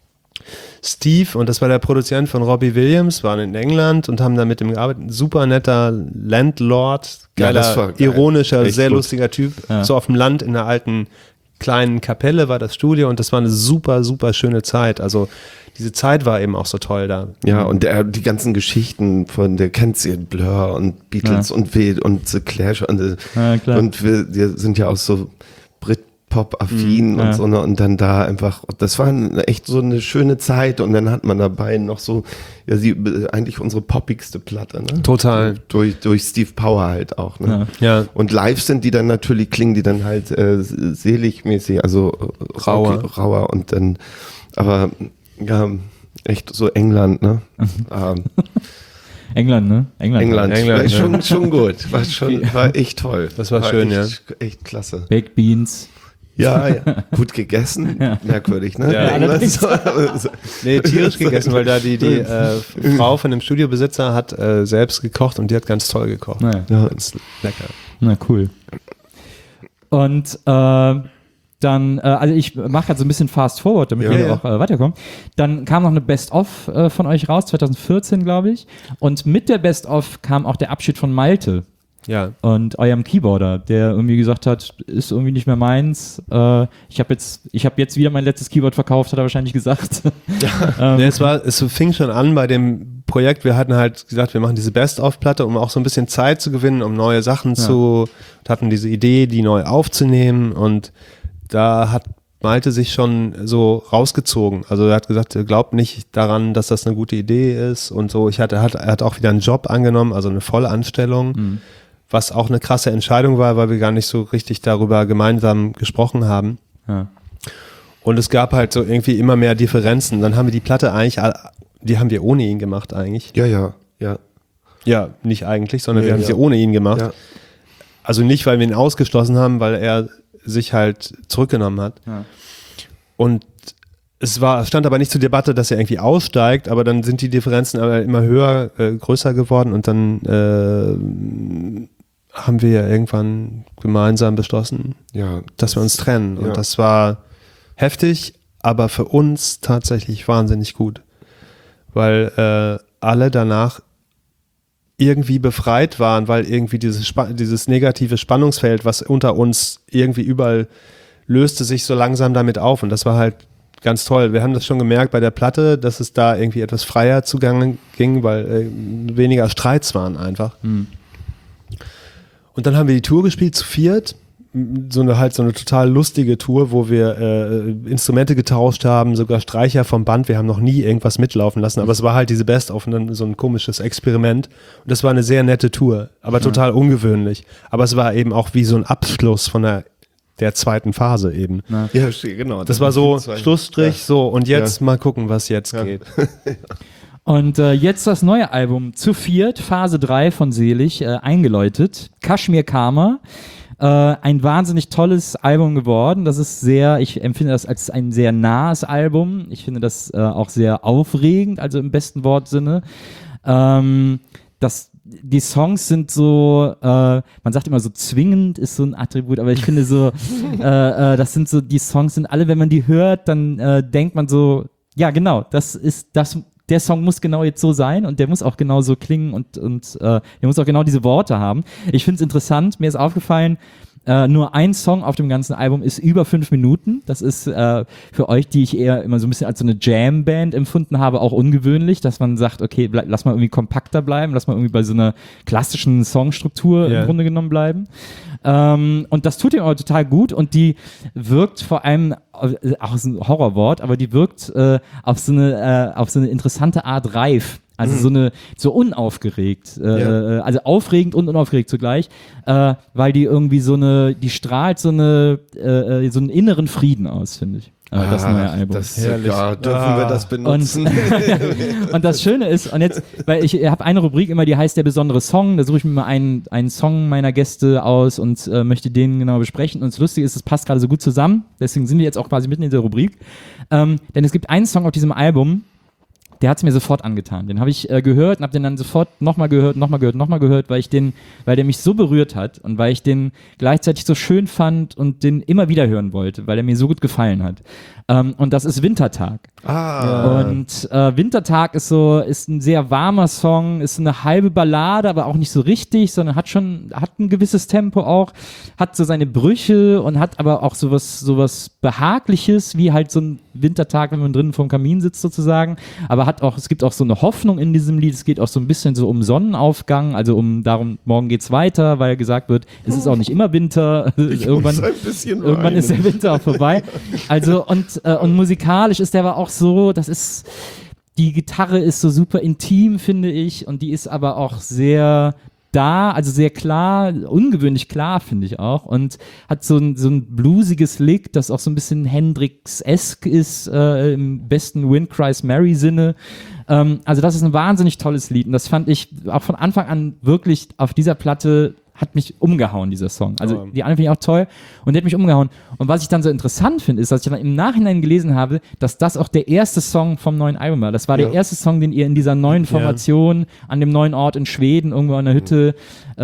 Steve und das war der Produzent von Robbie Williams, waren in England und haben da mit ihm gearbeitet, ein super netter Landlord, geiler, das war geil. ironischer, Echt sehr gut. lustiger Typ, so auf dem Land in einer alten kleinen Kapelle war das Studio und das war eine super, super schöne Zeit, also diese Zeit war eben auch so toll da. Ja, und die ganzen Geschichten der kennt sie, Blur und Beatles und The Clash und, klar. und wir sind ja auch so Britpop-affin und so, ne, und dann da einfach, das war echt so eine schöne Zeit und dann hat man dabei noch so, ja, eigentlich unsere poppigste Platte, ne? Total. Durch Steve Power halt auch, ne? Ja. Und live klingen die dann halt seligmäßig, also rauer und dann, aber ja, echt so England, ne? England, ne? England War schon gut. War echt toll. Das war schön, echt klasse. Baked Beans. Ja. Gut gegessen. Merkwürdig, ne? Ja, England. Nee, tierisch gegessen, weil da die Frau von dem Studiobesitzer hat selbst gekocht und die hat ganz toll gekocht. Naja. Ja. Ganz lecker. Na, cool. Und dann, also ich mache gerade so ein bisschen fast forward, damit wir auch weiterkommen. Dann kam noch eine Best-of von euch raus, 2014, glaube ich. Und mit der Best-of kam auch der Abschied von Malte Ja. und eurem Keyboarder, der irgendwie gesagt hat, ist irgendwie nicht mehr meins. Ich habe jetzt wieder mein letztes Keyboard verkauft, hat er wahrscheinlich gesagt. Nee, es fing schon an bei dem Projekt. Wir hatten halt gesagt, wir machen diese Best-of-Platte, um auch so ein bisschen Zeit zu gewinnen, um neue Sachen hatten diese Idee, die neu aufzunehmen und da hat Malte sich schon so rausgezogen. Also er hat gesagt, er glaubt nicht daran, dass das eine gute Idee ist und so. Er hat auch wieder einen Job angenommen, also eine Vollanstellung, was auch eine krasse Entscheidung war, weil wir gar nicht so richtig darüber gemeinsam gesprochen haben. Ja. Und es gab halt so irgendwie immer mehr Differenzen. Dann haben wir die Platte die haben wir ohne ihn gemacht eigentlich. Ja. Ja, nicht eigentlich, sondern wir haben Ja. sie ohne ihn gemacht. Ja. Also nicht, weil wir ihn ausgeschlossen haben, weil er sich halt zurückgenommen hat. Ja. Und stand aber nicht zur Debatte, dass er irgendwie aussteigt, aber dann sind die Differenzen aber immer größer geworden und dann haben wir irgendwann gemeinsam beschlossen, dass wir uns trennen. Und das war heftig, aber für uns tatsächlich wahnsinnig gut, weil alle danach irgendwie befreit waren, weil irgendwie dieses negative Spannungsfeld, was unter uns irgendwie überall löste sich so langsam damit auf und das war halt ganz toll. Wir haben das schon gemerkt bei der Platte, dass es da irgendwie etwas freier zugange ging, weil weniger Streits waren einfach. Und dann haben wir die Tour gespielt zu viert, so eine total lustige Tour, wo wir Instrumente getauscht haben, sogar Streicher vom Band. Wir haben noch nie irgendwas mitlaufen lassen, aber es war halt diese Best-of und dann so ein komisches Experiment. Und das war eine sehr nette Tour, aber total ungewöhnlich. Aber es war eben auch wie so ein Abschluss von der zweiten Phase eben. Ja, genau. Das war so Schlussstrich, so und jetzt mal gucken, was jetzt geht. Und jetzt das neue Album zu viert, Phase 3 von Selig, eingeläutet. Kashmir Karma. Ein wahnsinnig tolles Album geworden. Ich empfinde das als ein sehr nahes Album. Ich finde das auch sehr aufregend, also im besten Wortsinne. Das die Songs sind so, man sagt immer so zwingend ist so ein Attribut, aber ich finde so, das sind so, die Songs sind alle, wenn man die hört, dann denkt man so, ja genau, der Song muss genau jetzt so sein und der muss auch genau so klingen und der muss auch genau diese Worte haben. Ich finde es interessant, mir ist aufgefallen, nur ein Song auf dem ganzen Album ist über 5 Minuten. Das ist für euch, die ich eher immer so ein bisschen als so eine Jam-Band empfunden habe, auch ungewöhnlich, dass man sagt, okay, lass mal irgendwie kompakter bleiben, lass mal irgendwie bei so einer klassischen Songstruktur im Grunde genommen bleiben. Und das tut ihm aber total gut und die wirkt vor allem, auch ist ein Horrorwort, aber die wirkt auf so eine interessante Art reif. Also so unaufgeregt, also aufregend und unaufgeregt zugleich, weil die irgendwie die strahlt so einen inneren Frieden aus, finde ich. Das neue Album. Das ist ja, dürfen wir das benutzen? Und das Schöne ist, und jetzt, weil ich habe eine Rubrik immer, die heißt der besondere Song, da suche ich mir mal einen Song meiner Gäste aus und möchte den genau besprechen. Und das Lustige ist, es passt gerade so gut zusammen, deswegen sind wir jetzt auch quasi mitten in dieser Rubrik. Denn es gibt einen Song auf diesem Album, der hat es mir sofort angetan. Den habe ich gehört und habe den dann sofort nochmal gehört, weil der mich so berührt hat und weil ich den gleichzeitig so schön fand und den immer wieder hören wollte, weil er mir so gut gefallen hat. Und das ist Wintertag. Und Wintertag ist ein sehr warmer Song, ist eine halbe Ballade, aber auch nicht so richtig, sondern hat ein gewisses Tempo auch, hat so seine Brüche und hat aber auch sowas Behagliches, wie halt so ein Wintertag, wenn man drinnen vorm Kamin sitzt sozusagen, aber es gibt auch so eine Hoffnung in diesem Lied, es geht auch so ein bisschen so um Sonnenaufgang, also darum, morgen geht's weiter, weil gesagt wird, es ist auch nicht immer Winter, irgendwann ist der Winter auch vorbei. Also und musikalisch ist der aber auch so, die Gitarre ist so super intim, finde ich, und die ist aber auch sehr also sehr klar, ungewöhnlich klar, finde ich auch, und hat so ein bluesiges Lick, das auch so ein bisschen Hendrix-esque ist, im besten Wind Cries Mary Sinne. Also das ist ein wahnsinnig tolles Lied und das fand ich auch von Anfang an wirklich auf dieser Platte hat mich umgehauen, dieser Song. Also die andere finde ich auch toll und der hat mich umgehauen. Und was ich dann so interessant finde, ist, dass ich dann im Nachhinein gelesen habe, dass das auch der erste Song vom neuen Album war. Das war der erste Song, den ihr in dieser neuen Formation an dem neuen Ort in Schweden, irgendwo an der Hütte,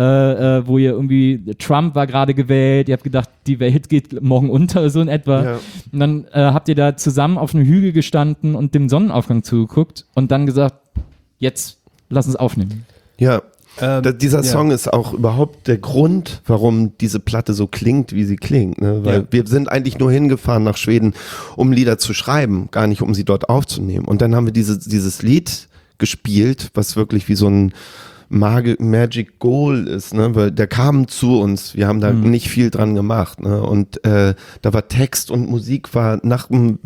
wo ihr irgendwie, Trump war gerade gewählt, ihr habt gedacht, die Welt geht morgen unter, so in etwa. Ja. Und dann habt ihr da zusammen auf einem Hügel gestanden und dem Sonnenaufgang zugeguckt und dann gesagt, jetzt lass uns aufnehmen. Ja. Dieser Song ist auch überhaupt der Grund, warum diese Platte so klingt, wie sie klingt. Ne? Weil wir sind eigentlich nur hingefahren nach Schweden, um Lieder zu schreiben, gar nicht um sie dort aufzunehmen. Und dann haben wir dieses Lied gespielt, was wirklich wie so ein Magic Goal ist, ne? Weil der kam zu uns, wir haben da nicht viel dran gemacht. Ne? Und da war Text und Musik, war nach dem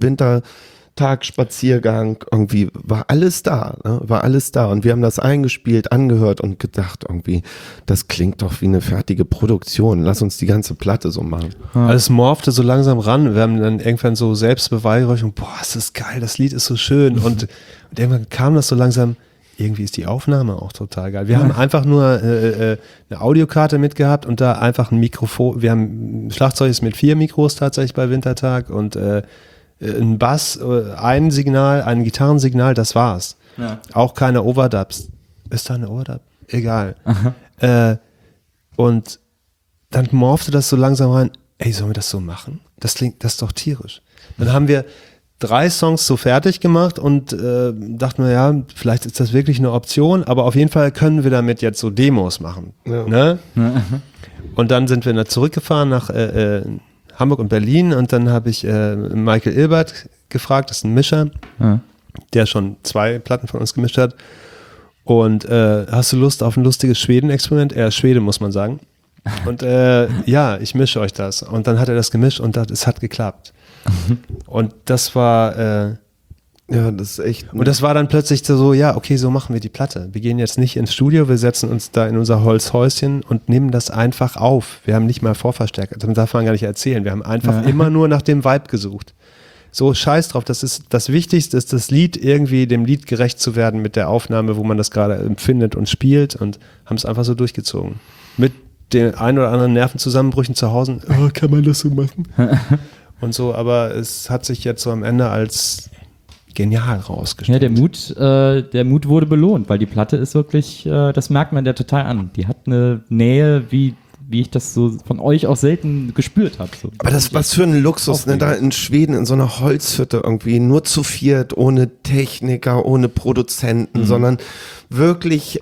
Wintertag-Spaziergang, irgendwie war alles da, ne? War alles da und wir haben das eingespielt, angehört und gedacht irgendwie, das klingt doch wie eine fertige Produktion, lass uns die ganze Platte so machen. Also es morphte so langsam ran, wir haben dann irgendwann so Selbstbeweihräucherung, boah, ist das geil, das Lied ist so schön und irgendwann kam das so langsam, irgendwie ist die Aufnahme auch total geil. Wir haben einfach nur eine Audiokarte mitgehabt und da einfach ein Mikrofon, wir haben Schlagzeug ist mit 4 Mikros tatsächlich bei Wintertag und ein Bass, ein Signal, ein Gitarrensignal, das war's. Ja. Auch keine Overdubs. Ist da eine Overdub? Egal. Und dann morphte das so langsam rein, ey, sollen wir das so machen? Das ist doch tierisch. Dann haben wir 3 Songs so fertig gemacht und dachten wir, ja, vielleicht ist das wirklich eine Option, aber auf jeden Fall können wir damit jetzt so Demos machen. Ja. Ne? Und dann sind wir zurückgefahren nach Hamburg und Berlin und dann habe ich Michael Ilbert gefragt, das ist ein Mischer, der schon 2 Platten von uns gemischt hat. Und hast du Lust auf ein lustiges Schweden-Experiment? Er ist Schwede, muss man sagen. Und ja, ich mische euch das. Und dann hat er das gemischt und es hat geklappt. Und das war ja, das ist echt. Und das war dann plötzlich so, ja, okay, so machen wir die Platte. Wir gehen jetzt nicht ins Studio, wir setzen uns da in unser Holzhäuschen und nehmen das einfach auf. Wir haben nicht mal Vorverstärker, das darf man gar nicht erzählen. Wir haben einfach immer nur nach dem Vibe gesucht. So, scheiß drauf, das ist das Wichtigste, ist das Lied irgendwie dem Lied gerecht zu werden mit der Aufnahme, wo man das gerade empfindet und spielt und haben es einfach so durchgezogen. Mit den ein oder anderen Nervenzusammenbrüchen zu Hause, oh, kann man das so machen? Und so, aber es hat sich jetzt so am Ende als genial Ja, rausgestellt. der Mut wurde belohnt, weil die Platte ist wirklich, das merkt man ja total an. Die hat eine Nähe, wie ich das so von euch auch selten gespürt habe. So. Aber das was für ein Luxus, ne? Da in Schweden in so einer Holzhütte irgendwie, nur zu viert, ohne Techniker, ohne Produzenten, sondern wirklich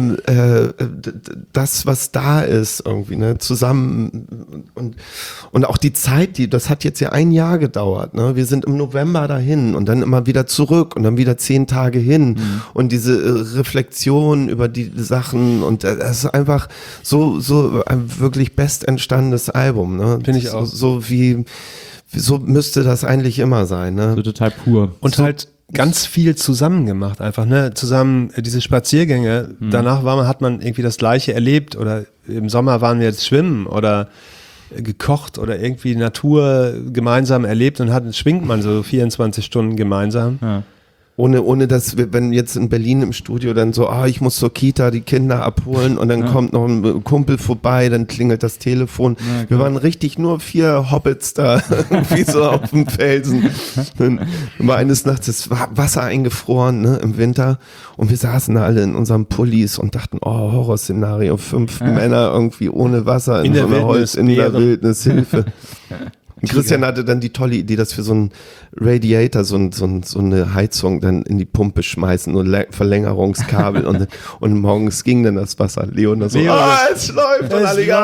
das, was da ist irgendwie, ne, zusammen und auch die Zeit, das hat jetzt ja 1 Jahr gedauert, ne, wir sind im November dahin und dann immer wieder zurück und dann wieder 10 Tage hin und diese Reflexion über die Sachen und das ist einfach so ein wirklich best entstandenes Album, ne, Finde ich auch. so müsste das eigentlich immer sein, ne. So total pur. Und halt ganz viel zusammen gemacht einfach, ne? Zusammen diese Spaziergänge, danach hat man irgendwie das Gleiche erlebt oder im Sommer waren wir jetzt schwimmen oder gekocht oder irgendwie Natur gemeinsam erlebt und schwingt man so 24 Stunden gemeinsam. Ja. Ohne dass wir, wenn jetzt in Berlin im Studio dann so, ich muss zur Kita die Kinder abholen und dann kommt noch ein Kumpel vorbei, dann klingelt das Telefon. Ja, wir waren richtig nur 4 Hobbits da, irgendwie so auf dem Felsen. Dann war eines Nachts das Wasser eingefroren, ne, im Winter und wir saßen da alle in unseren Pullis und dachten, Horrorszenario, 5 Männer irgendwie ohne Wasser in so einer Holz, in der Wildnis, Hilfe. Und Christian hatte dann die tolle Idee, dass wir so einen Radiator, so eine Heizung dann in die Pumpe schmeißen und Verlängerungskabel und morgens ging dann das Wasser. Leon da so, es läuft und alle,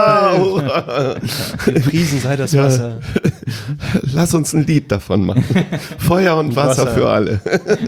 Riesen sei das Wasser. Lass uns ein Lied davon machen. Feuer und Wasser für alle.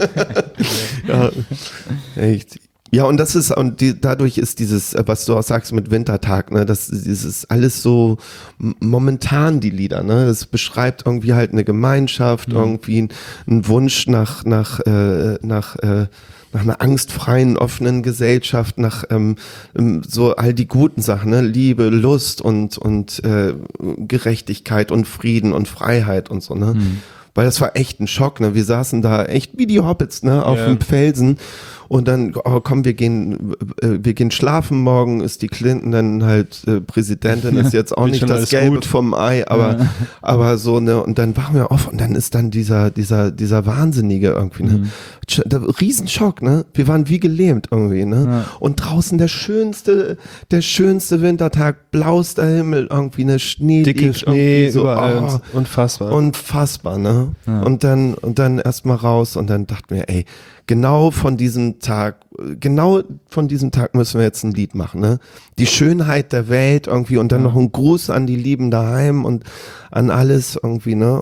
Ja, echt. Ja, und das ist, dadurch ist dieses, was du auch sagst mit Wintertag, ne, das ist alles so momentan, die Lieder, ne, das beschreibt irgendwie halt eine Gemeinschaft, irgendwie einen Wunsch nach einer angstfreien, offenen Gesellschaft, nach so all die guten Sachen, ne, Liebe, Lust und Gerechtigkeit und Frieden und Freiheit und so, ne. Weil das war echt ein Schock, ne? Wir saßen da echt wie die Hobbits, ne, auf dem Felsen. Und dann, komm, wir gehen schlafen, morgen ist die Clinton dann halt Präsidentin, ist jetzt auch nicht das Gelbe vom Ei, aber so, ne, und dann waren wir auf und dann ist dann dieser Wahnsinnige irgendwie, ne, Riesenschock, ne, wir waren wie gelähmt irgendwie, ne, und draußen der schönste Wintertag, blauster Himmel, irgendwie, ne, Schnee, dicke Schnee, so, überall, unfassbar, ne, und dann erstmal raus und dann dachten wir, ey, genau von diesem Tag müssen wir jetzt ein Lied machen, ne? Die Schönheit der Welt irgendwie und dann noch ein Gruß an die Lieben daheim und an alles irgendwie, ne?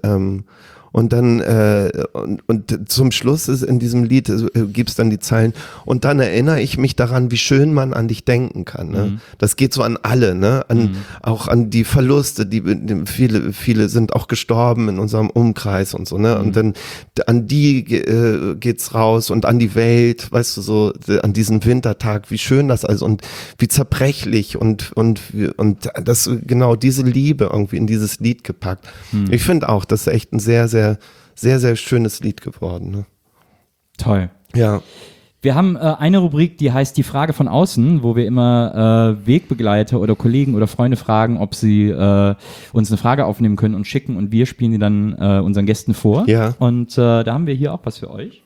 Und dann und zum Schluss ist in diesem Lied gibt's dann die Zeilen und dann erinnere ich mich daran, wie schön man an dich denken kann. Ne? Das geht so an alle, ne? Auch an die Verluste, viele sind auch gestorben in unserem Umkreis und so, ne? Und dann an die geht's raus und an die Welt, weißt du, so an diesen Wintertag, wie schön das also und wie zerbrechlich und das genau diese Liebe irgendwie in dieses Lied gepackt. Ich finde auch, das ist echt ein sehr, sehr, sehr, sehr schönes Lied geworden. Ne? Toll. Ja. Wir haben eine Rubrik, die heißt die Frage von außen, wo wir immer Wegbegleiter oder Kollegen oder Freunde fragen, ob sie uns eine Frage aufnehmen können und schicken und wir spielen die dann unseren Gästen vor. Ja. Und da haben wir hier auch was für euch.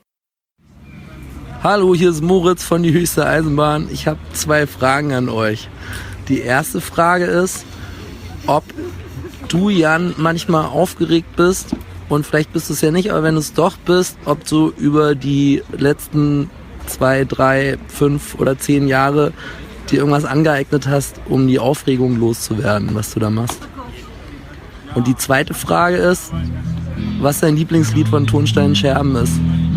Hallo, hier ist Moritz von die Höchste Eisenbahn. Ich habe 2 Fragen an euch. Die erste Frage ist, ob du, Jan, manchmal aufgeregt bist und vielleicht bist du es ja nicht, aber wenn du es doch bist, ob du über die letzten 2, 3, 5 oder 10 Jahre dir irgendwas angeeignet hast, um die Aufregung loszuwerden, was du da machst. Und die zweite Frage ist, was dein Lieblingslied von Tonstein Scherben ist.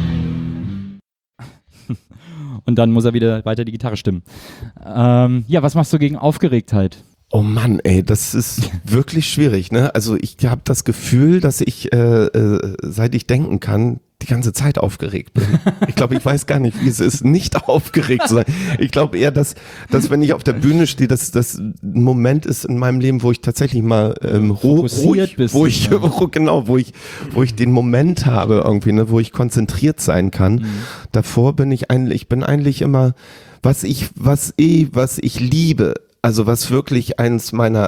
Und dann muss er wieder weiter die Gitarre stimmen. Ja, was machst du gegen Aufgeregtheit? Oh Mann, ey, das ist wirklich schwierig, ne? Also ich habe das Gefühl, dass ich, seit ich denken kann, die ganze Zeit aufgeregt bin. Ich glaube, ich weiß gar nicht, wie es ist, nicht aufgeregt zu sein. Ich glaube eher, dass wenn ich auf der Bühne stehe, dass das ein Moment ist in meinem Leben, wo ich tatsächlich mal ruhig bist, wo ich den Moment habe irgendwie, ne, wo ich konzentriert sein kann. Davor bin ich eigentlich immer, was ich liebe. Also was wirklich eines meiner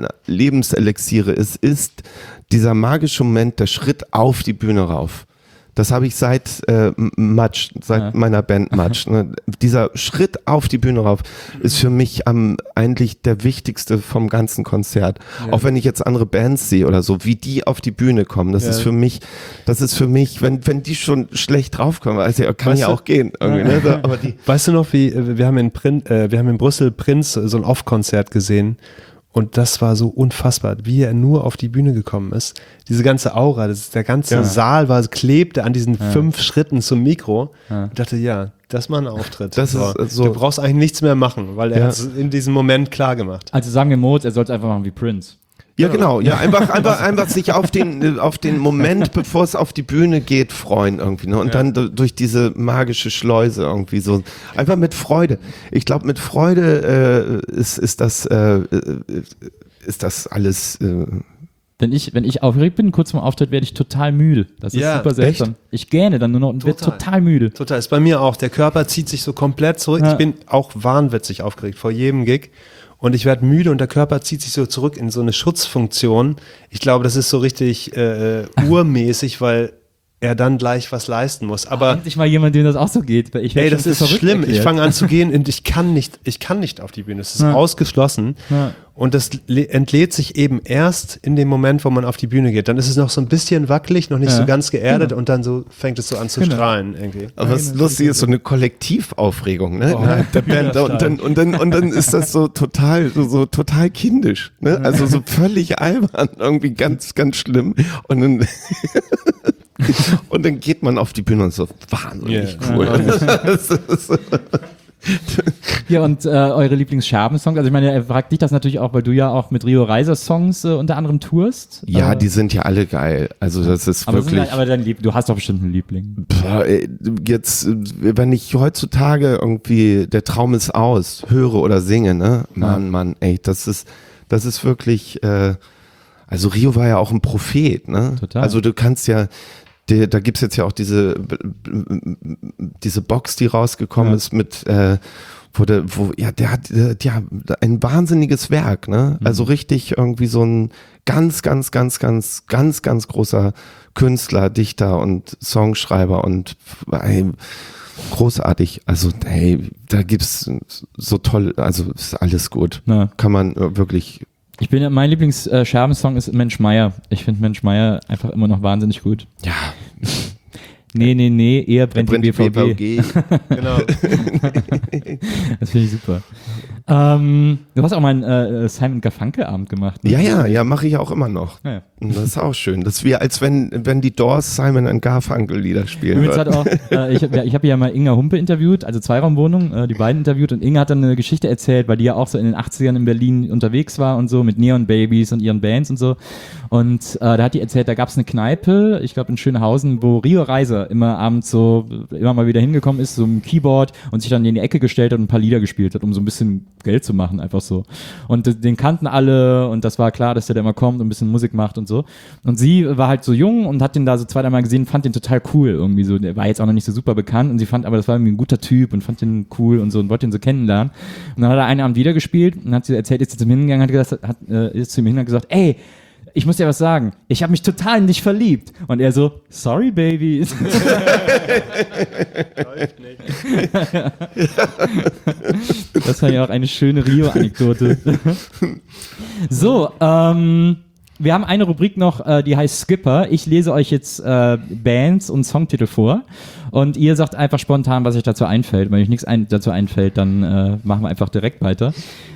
Lebenselixiere ist dieser magische Moment, der Schritt auf die Bühne rauf. Das habe ich seit meiner Band Matsch. Ne? Dieser Schritt auf die Bühne rauf ist für mich eigentlich der wichtigste vom ganzen Konzert. Ja. Auch wenn ich jetzt andere Bands sehe oder so, wie die auf die Bühne kommen. Das ist für mich, wenn die schon schlecht draufkommen, also kann ja auch gehen. Irgendwie, ne? Aber weißt du noch, wir haben in Brüssel Prince so ein Off-Konzert gesehen. Und das war so unfassbar, wie er nur auf die Bühne gekommen ist. Diese ganze Aura, der ganze Saal klebte an diesen 5 Schritten zum Mikro. Ja. Ich dachte, das war ein Auftritt. Das ist so. Du brauchst eigentlich nichts mehr machen, weil er hat es in diesem Moment klar gemacht. Also sagen wir Moritz, er soll es einfach machen wie Prince. Ja, genau. Ja, einfach sich auf den Moment, bevor es auf die Bühne geht, freuen irgendwie. Ne? Und dann durch diese magische Schleuse irgendwie so. Einfach mit Freude. Ich glaube, mit Freude ist das alles. Wenn ich aufgeregt bin, kurz vorm Auftritt, werde ich total müde. Das ist super seltsam. Echt? Ich gähne dann nur noch und werde total müde. Total. Ist bei mir auch. Der Körper zieht sich so komplett zurück. Ja. Ich bin auch wahnwitzig aufgeregt vor jedem Gig. Und ich werde müde und der Körper zieht sich so zurück in so eine Schutzfunktion. Ich glaube, das ist so richtig urmäßig, weil er dann gleich was leisten muss. Aber endlich mal jemand, dem das auch so geht. Das ist schlimm. Erklärt. Ich fange an zu gehen und ich kann nicht auf die Bühne. Es ist ausgeschlossen. Ja. Und das entlädt sich eben erst in dem Moment, wo man auf die Bühne geht. Dann ist es noch so ein bisschen wackelig, noch nicht so ganz geerdet und dann so fängt es so an zu strahlen irgendwie. Aber was lustig ist, so eine Kollektivaufregung, ne? Innerhalb der Band. Und dann ist das so total kindisch, ne? Also so völlig albern, irgendwie ganz, ganz schlimm. Und dann geht man auf die Bühne und so, wahnsinnig cool. Ja, und eure Lieblings-Scherben-Songs, also ich meine, er fragt dich das natürlich auch, weil du ja auch mit Rio Reiser Songs unter anderem tourst. Ja, die sind ja alle geil. Also das ist wirklich... Aber du hast doch bestimmt einen Liebling. Jetzt, wenn ich heutzutage irgendwie Der Traum ist aus höre oder singe, ne? Mann, ey, das ist wirklich... Also Rio war ja auch ein Prophet, ne? Total. Also du kannst ja... Da gibt's jetzt ja auch diese Box, die rausgekommen ist mit, der hat ein wahnsinniges Werk, ne? Also richtig irgendwie so ein ganz, ganz, ganz, ganz, ganz, ganz großer Künstler, Dichter und Songschreiber und großartig. Also da gibt's so toll, also ist alles gut. Ja. Kann man wirklich. Mein Lieblings-Scherben-Song ist Mensch Meier. Ich finde Mensch Meier einfach immer noch wahnsinnig gut. Ja. Nee, eher brennt die BVG. Genau. Das finde ich super. Du hast auch mal einen Simon Garfunkel-Abend gemacht. Ne? Ja, mache ich auch immer noch. Ja. Das ist auch schön. Das ist wie, als wenn die Doors Simon Garfunkel-Lieder spielen. Ich habe ja mal Inga Humpe interviewt, also Zweiraumwohnung, die beiden interviewt und Inga hat dann eine Geschichte erzählt, weil die ja auch so in den 80ern in Berlin unterwegs war und so mit Neon Babies und ihren Bands und so. Und da hat die erzählt, da gab es eine Kneipe, ich glaube in Schönhausen, wo Rio Reiser immer abends so immer mal wieder hingekommen ist, so ein Keyboard und sich dann in die Ecke gestellt hat und ein paar Lieder gespielt hat, um so ein bisschen Geld zu machen, einfach so. Und den kannten alle und das war klar, dass der da immer kommt und ein bisschen Musik macht und so. Und sie war halt so jung und hat den da so 2-3 Mal gesehen, fand den total cool irgendwie so. Der war jetzt auch noch nicht so super bekannt und sie fand aber, das war irgendwie ein guter Typ und fand den cool und so und wollte den so kennenlernen. Und dann hat er einen Abend wieder gespielt und hat sie erzählt, ist zu ihm hingegangen, ist zu ihm hingegangen und gesagt, ey, ich muss dir was sagen, ich habe mich total in dich verliebt. Und er so, sorry, Baby. Läuft nicht. Das war ja auch eine schöne Rio-Anekdote. So, wir haben eine Rubrik noch, die heißt Skipper. Ich lese euch jetzt Bands und Songtitel vor und ihr sagt einfach spontan, was euch dazu einfällt. Wenn euch nichts dazu einfällt, dann machen wir einfach direkt weiter.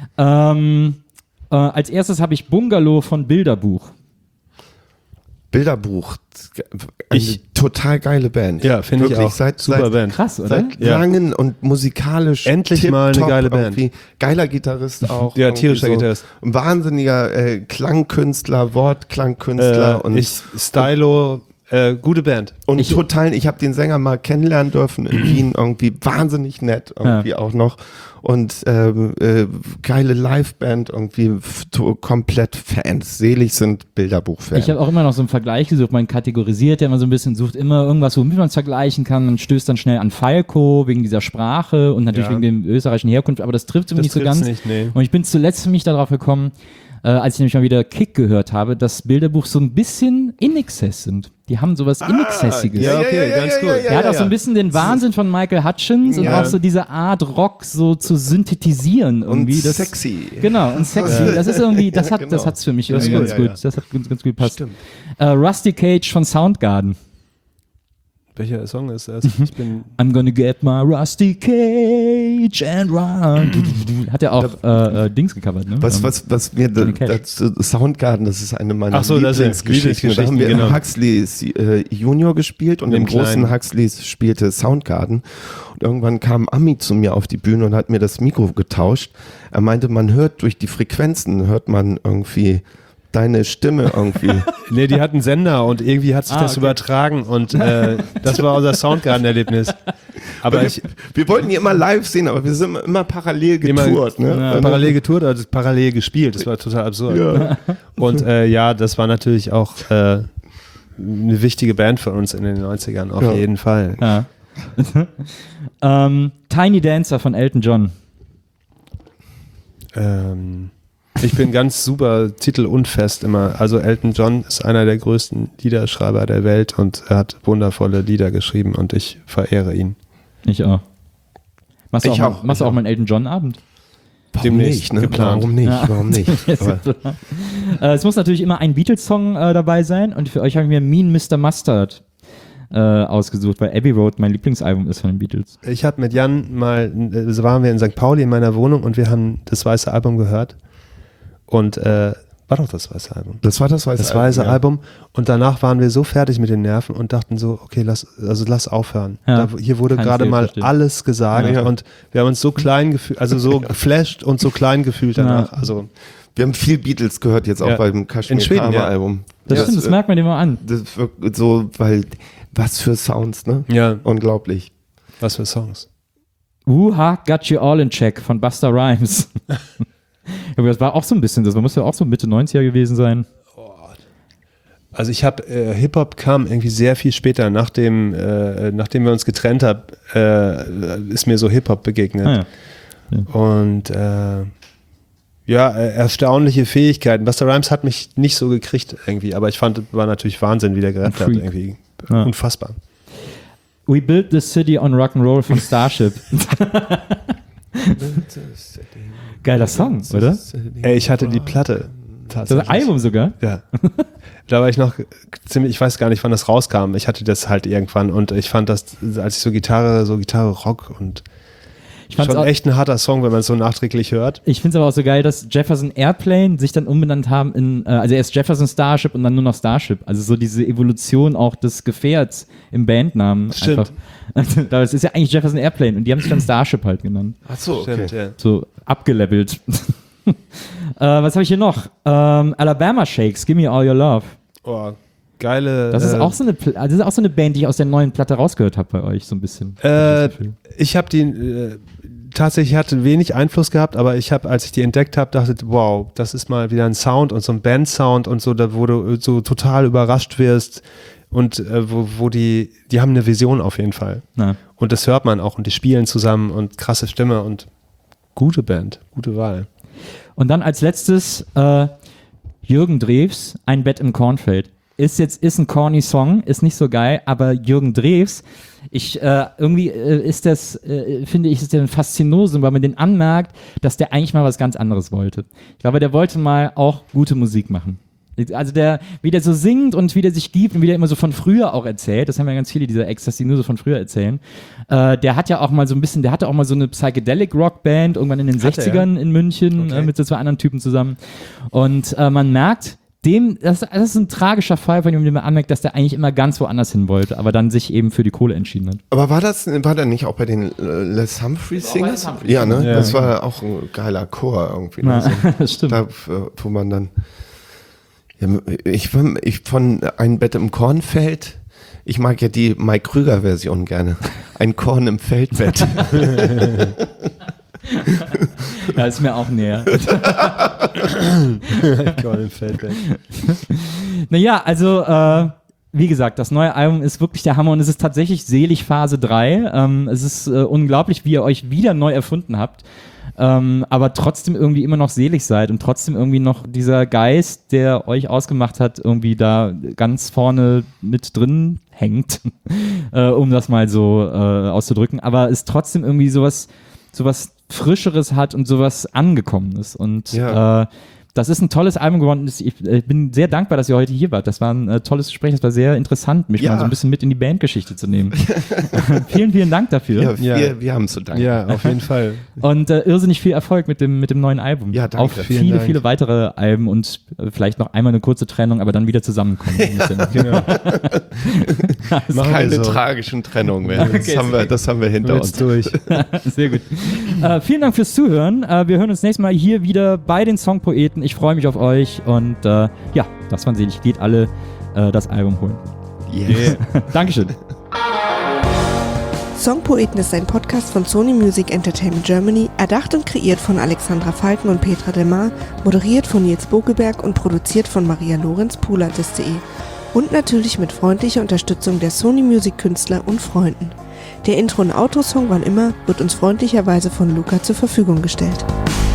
Als erstes habe ich Bungalow von Bilderbuch. Bilderbuch, eine total geile Band. Ja, finde ich auch. Super Band. Krass, oder? Seit langen und musikalisch endlich mal eine geile Band. Geiler Gitarrist auch. Ja, tierischer Gitarrist. Ein wahnsinniger Klangkünstler, Wortklangkünstler. Stylo, gute Band. Und ich habe den Sänger mal kennenlernen dürfen in Wien, irgendwie wahnsinnig nett, irgendwie auch noch. Und geile Liveband, irgendwie komplett Fans. Selig sind Bilderbuch-Fans. Ich habe auch immer noch so einen Vergleich gesucht. Man kategorisiert ja immer so ein bisschen, sucht immer irgendwas, womit man es vergleichen kann. Man stößt dann schnell an Falco wegen dieser Sprache und natürlich wegen dem österreichischen Herkunft, aber das trifft irgendwie nicht so ganz. Nicht, nee. Und ich bin zuletzt für mich darauf gekommen, als ich nämlich mal wieder Kick gehört habe, dass Bilderbuch so ein bisschen in Excess sind. Die haben sowas in Excessiges. Ja, okay, ganz gut. Er hat auch so ein bisschen den Wahnsinn von Michael Hutchins und auch so diese Art Rock so zu synthetisieren irgendwie. Und das, sexy. Genau, und sexy. Das ist irgendwie, das hat's für mich irgendwie ganz gut. Das hat ganz gut gepasst. Rusty Cage von Soundgarden. Welcher Song ist das? Ich bin I'm gonna get my Rusty Cage and run. Hat ja auch Dings gecovert, ne? Was mir Soundgarden, das ist eine meiner das sind Lieblingsgeschichten. Da haben wir genau. im Huxleys Junior gespielt und Dem im großen Kleinen. Huxleys spielte Soundgarden. Und irgendwann kam Ami zu mir auf die Bühne und hat mir das Mikro getauscht. Er meinte, man hört durch die Frequenzen, hört man irgendwie deine Stimme irgendwie. Nee, die hatten Sender und irgendwie hat sich das übertragen und das war unser Soundgarden-Erlebnis. Aber wir wollten die immer live sehen, aber wir sind immer parallel getourt. Parallel getourt, also parallel gespielt. Das war total absurd. Ja. Und das war natürlich auch eine wichtige Band für uns in den 90ern, auf jeden Fall. Ja. Tiny Dancer von Elton John. Ich bin ganz super titelunfest immer. Also Elton John ist einer der größten Liederschreiber der Welt und er hat wundervolle Lieder geschrieben und ich verehre ihn. Ich auch. Machst du Ich auch mal einen Elton John Abend? Warum Demnächst nicht? Ne? geplant. Warum nicht? Ja. Warum nicht? Aber Es muss natürlich immer ein Beatles-Song dabei sein und für euch habe ich mir Mean Mr. Mustard ausgesucht, weil Abbey Road mein Lieblingsalbum ist von den Beatles. Ich habe mit Jan mal, so waren wir in St. Pauli in meiner Wohnung und wir haben das Weiße Album gehört. Und war doch das Weiße Album. das war das Weiße Album. Und danach waren wir so fertig mit den Nerven und dachten so, okay, lass aufhören. Ja. Hier wurde Kein gerade Fehl, mal verstehe. alles gesagt Ja. und wir haben uns so klein gefühlt, also so geflasht und so klein gefühlt danach. Also Wir haben viel Beatles gehört jetzt auch Ja. beim Kashmir In Schweden, ja. Album. Das stimmt, das merkt man dir mal an. Das wirkt so, weil was für Sounds, ne? ja, Unglaublich. was für Songs. Wuha Got You All in Check von Busta Rhymes. Aber das war auch so ein bisschen, das muss ja auch so Mitte 90er gewesen sein. Also ich habe, Hip-Hop kam irgendwie sehr viel später, nachdem wir uns getrennt haben, ist mir so Hip-Hop begegnet. Ah, ja. Und erstaunliche Fähigkeiten. Busta Rhymes hat mich nicht so gekriegt irgendwie, aber ich fand, war natürlich Wahnsinn, wie der gerappt hat. Freak. Irgendwie. Ja. Unfassbar. We Built the City on Rock'n'Roll von Starship. Geiler Song, oder? Ey, ich hatte die Platte. Das Album sogar? Ja. Da war ich noch ziemlich, ich weiß gar nicht, wann das rauskam. Ich hatte das halt irgendwann und ich fand das, als ich so Gitarre Rock und Ich fand's schon auch, echt ein harter Song, wenn man es so nachträglich hört. ich finde es aber auch so geil, dass Jefferson Airplane sich dann umbenannt haben in, also erst Jefferson Starship und dann nur noch Starship. Also so diese Evolution auch des Gefährts im Bandnamen. Stimmt. Einfach. Das ist ja eigentlich Jefferson Airplane und die haben sich dann Starship halt genannt. Ach so, okay. Stimmt, ja. So abgelevelt. Was habe ich hier noch? Alabama Shakes, Give Me All Your Love. Oh, geile. Das ist auch so eine Band, die ich aus der neuen Platte rausgehört habe bei euch, so ein bisschen. Ich habe die tatsächlich hatte wenig Einfluss gehabt, aber ich habe, als ich die entdeckt habe, dachte, wow, das ist mal wieder ein Sound und so ein Band-Sound und so, da wo du so total überrascht wirst und wo die haben eine Vision auf jeden Fall. Na. Und das hört man auch und die spielen zusammen und krasse Stimme und gute Band, gute Wahl. Und dann als letztes Jürgen Drews, Ein Bett im Kornfeld. Ist ein corny Song, ist nicht so geil, aber Jürgen Drews, ist das, finde ich, ist der ein Faszinosum, weil man den anmerkt, dass der eigentlich mal was ganz anderes wollte. Ich glaube, der wollte mal auch gute Musik machen. Also wie der so singt und wie der sich gibt und wie der immer so von früher auch erzählt, das haben ja ganz viele dieser Ex, dass die nur so von früher erzählen. Der hat ja auch mal so ein bisschen, der hatte auch mal so eine Psychedelic-Rock-Band irgendwann in den 60ern in München mit so zwei anderen Typen zusammen. Und man merkt, das ist ein tragischer Fall von ihm, den man anmerkt, dass der eigentlich immer ganz woanders hin wollte, aber dann sich eben für die Kohle entschieden hat. Aber war der nicht auch bei den Les Humphreys Singers? Ja, ne? Ja. Das war auch ein geiler Chor irgendwie. Ne? Ja, das stimmt. Da, wo man dann ich von Ein Bett im Kornfeld, ich mag ja die Mike Krüger-Version gerne. Ein Korn im Feldbett. Ja, ist mir auch näher. Naja, also wie gesagt, das neue Album ist wirklich der Hammer und es ist tatsächlich selig Phase 3. Es ist unglaublich, wie ihr euch wieder neu erfunden habt. aber trotzdem irgendwie immer noch selig seid und trotzdem irgendwie noch dieser Geist, der euch ausgemacht hat, irgendwie da ganz vorne mit drin hängt, um das mal so auszudrücken, aber es trotzdem irgendwie sowas Frischeres hat und sowas Angekommenes und das ist ein tolles Album geworden. Ich bin sehr dankbar, dass ihr heute hier wart. Das war ein tolles Gespräch. Das war sehr interessant, mich mal so ein bisschen mit in die Bandgeschichte zu nehmen. Vielen, vielen Dank dafür. Ja, wir haben zu danken. Ja, auf jeden Fall. Und irrsinnig viel Erfolg mit dem neuen Album. Ja, danke. Auf viele weitere Alben und vielleicht noch einmal eine kurze Trennung, aber dann wieder zusammenkommen. Genau. Keine tragischen Trennungen mehr. Das haben wir hinter uns. Durch. Sehr gut. Vielen Dank fürs Zuhören. Wir hören uns nächstes Mal hier wieder bei den Songpoeten. Ich freue mich auf euch und das waren selig. Geht alle das Album holen. Yeah. Dankeschön. Songpoeten ist ein Podcast von Sony Music Entertainment Germany, erdacht und kreiert von Alexandra Falken und Petra Delmar, moderiert von Nils Bogelberg und produziert von Maria Lorenz, Poolartist.de. Und natürlich mit freundlicher Unterstützung der Sony Music Künstler und Freunden. Der Intro- und Outro-Song Wann immer wird uns freundlicherweise von Luca zur Verfügung gestellt.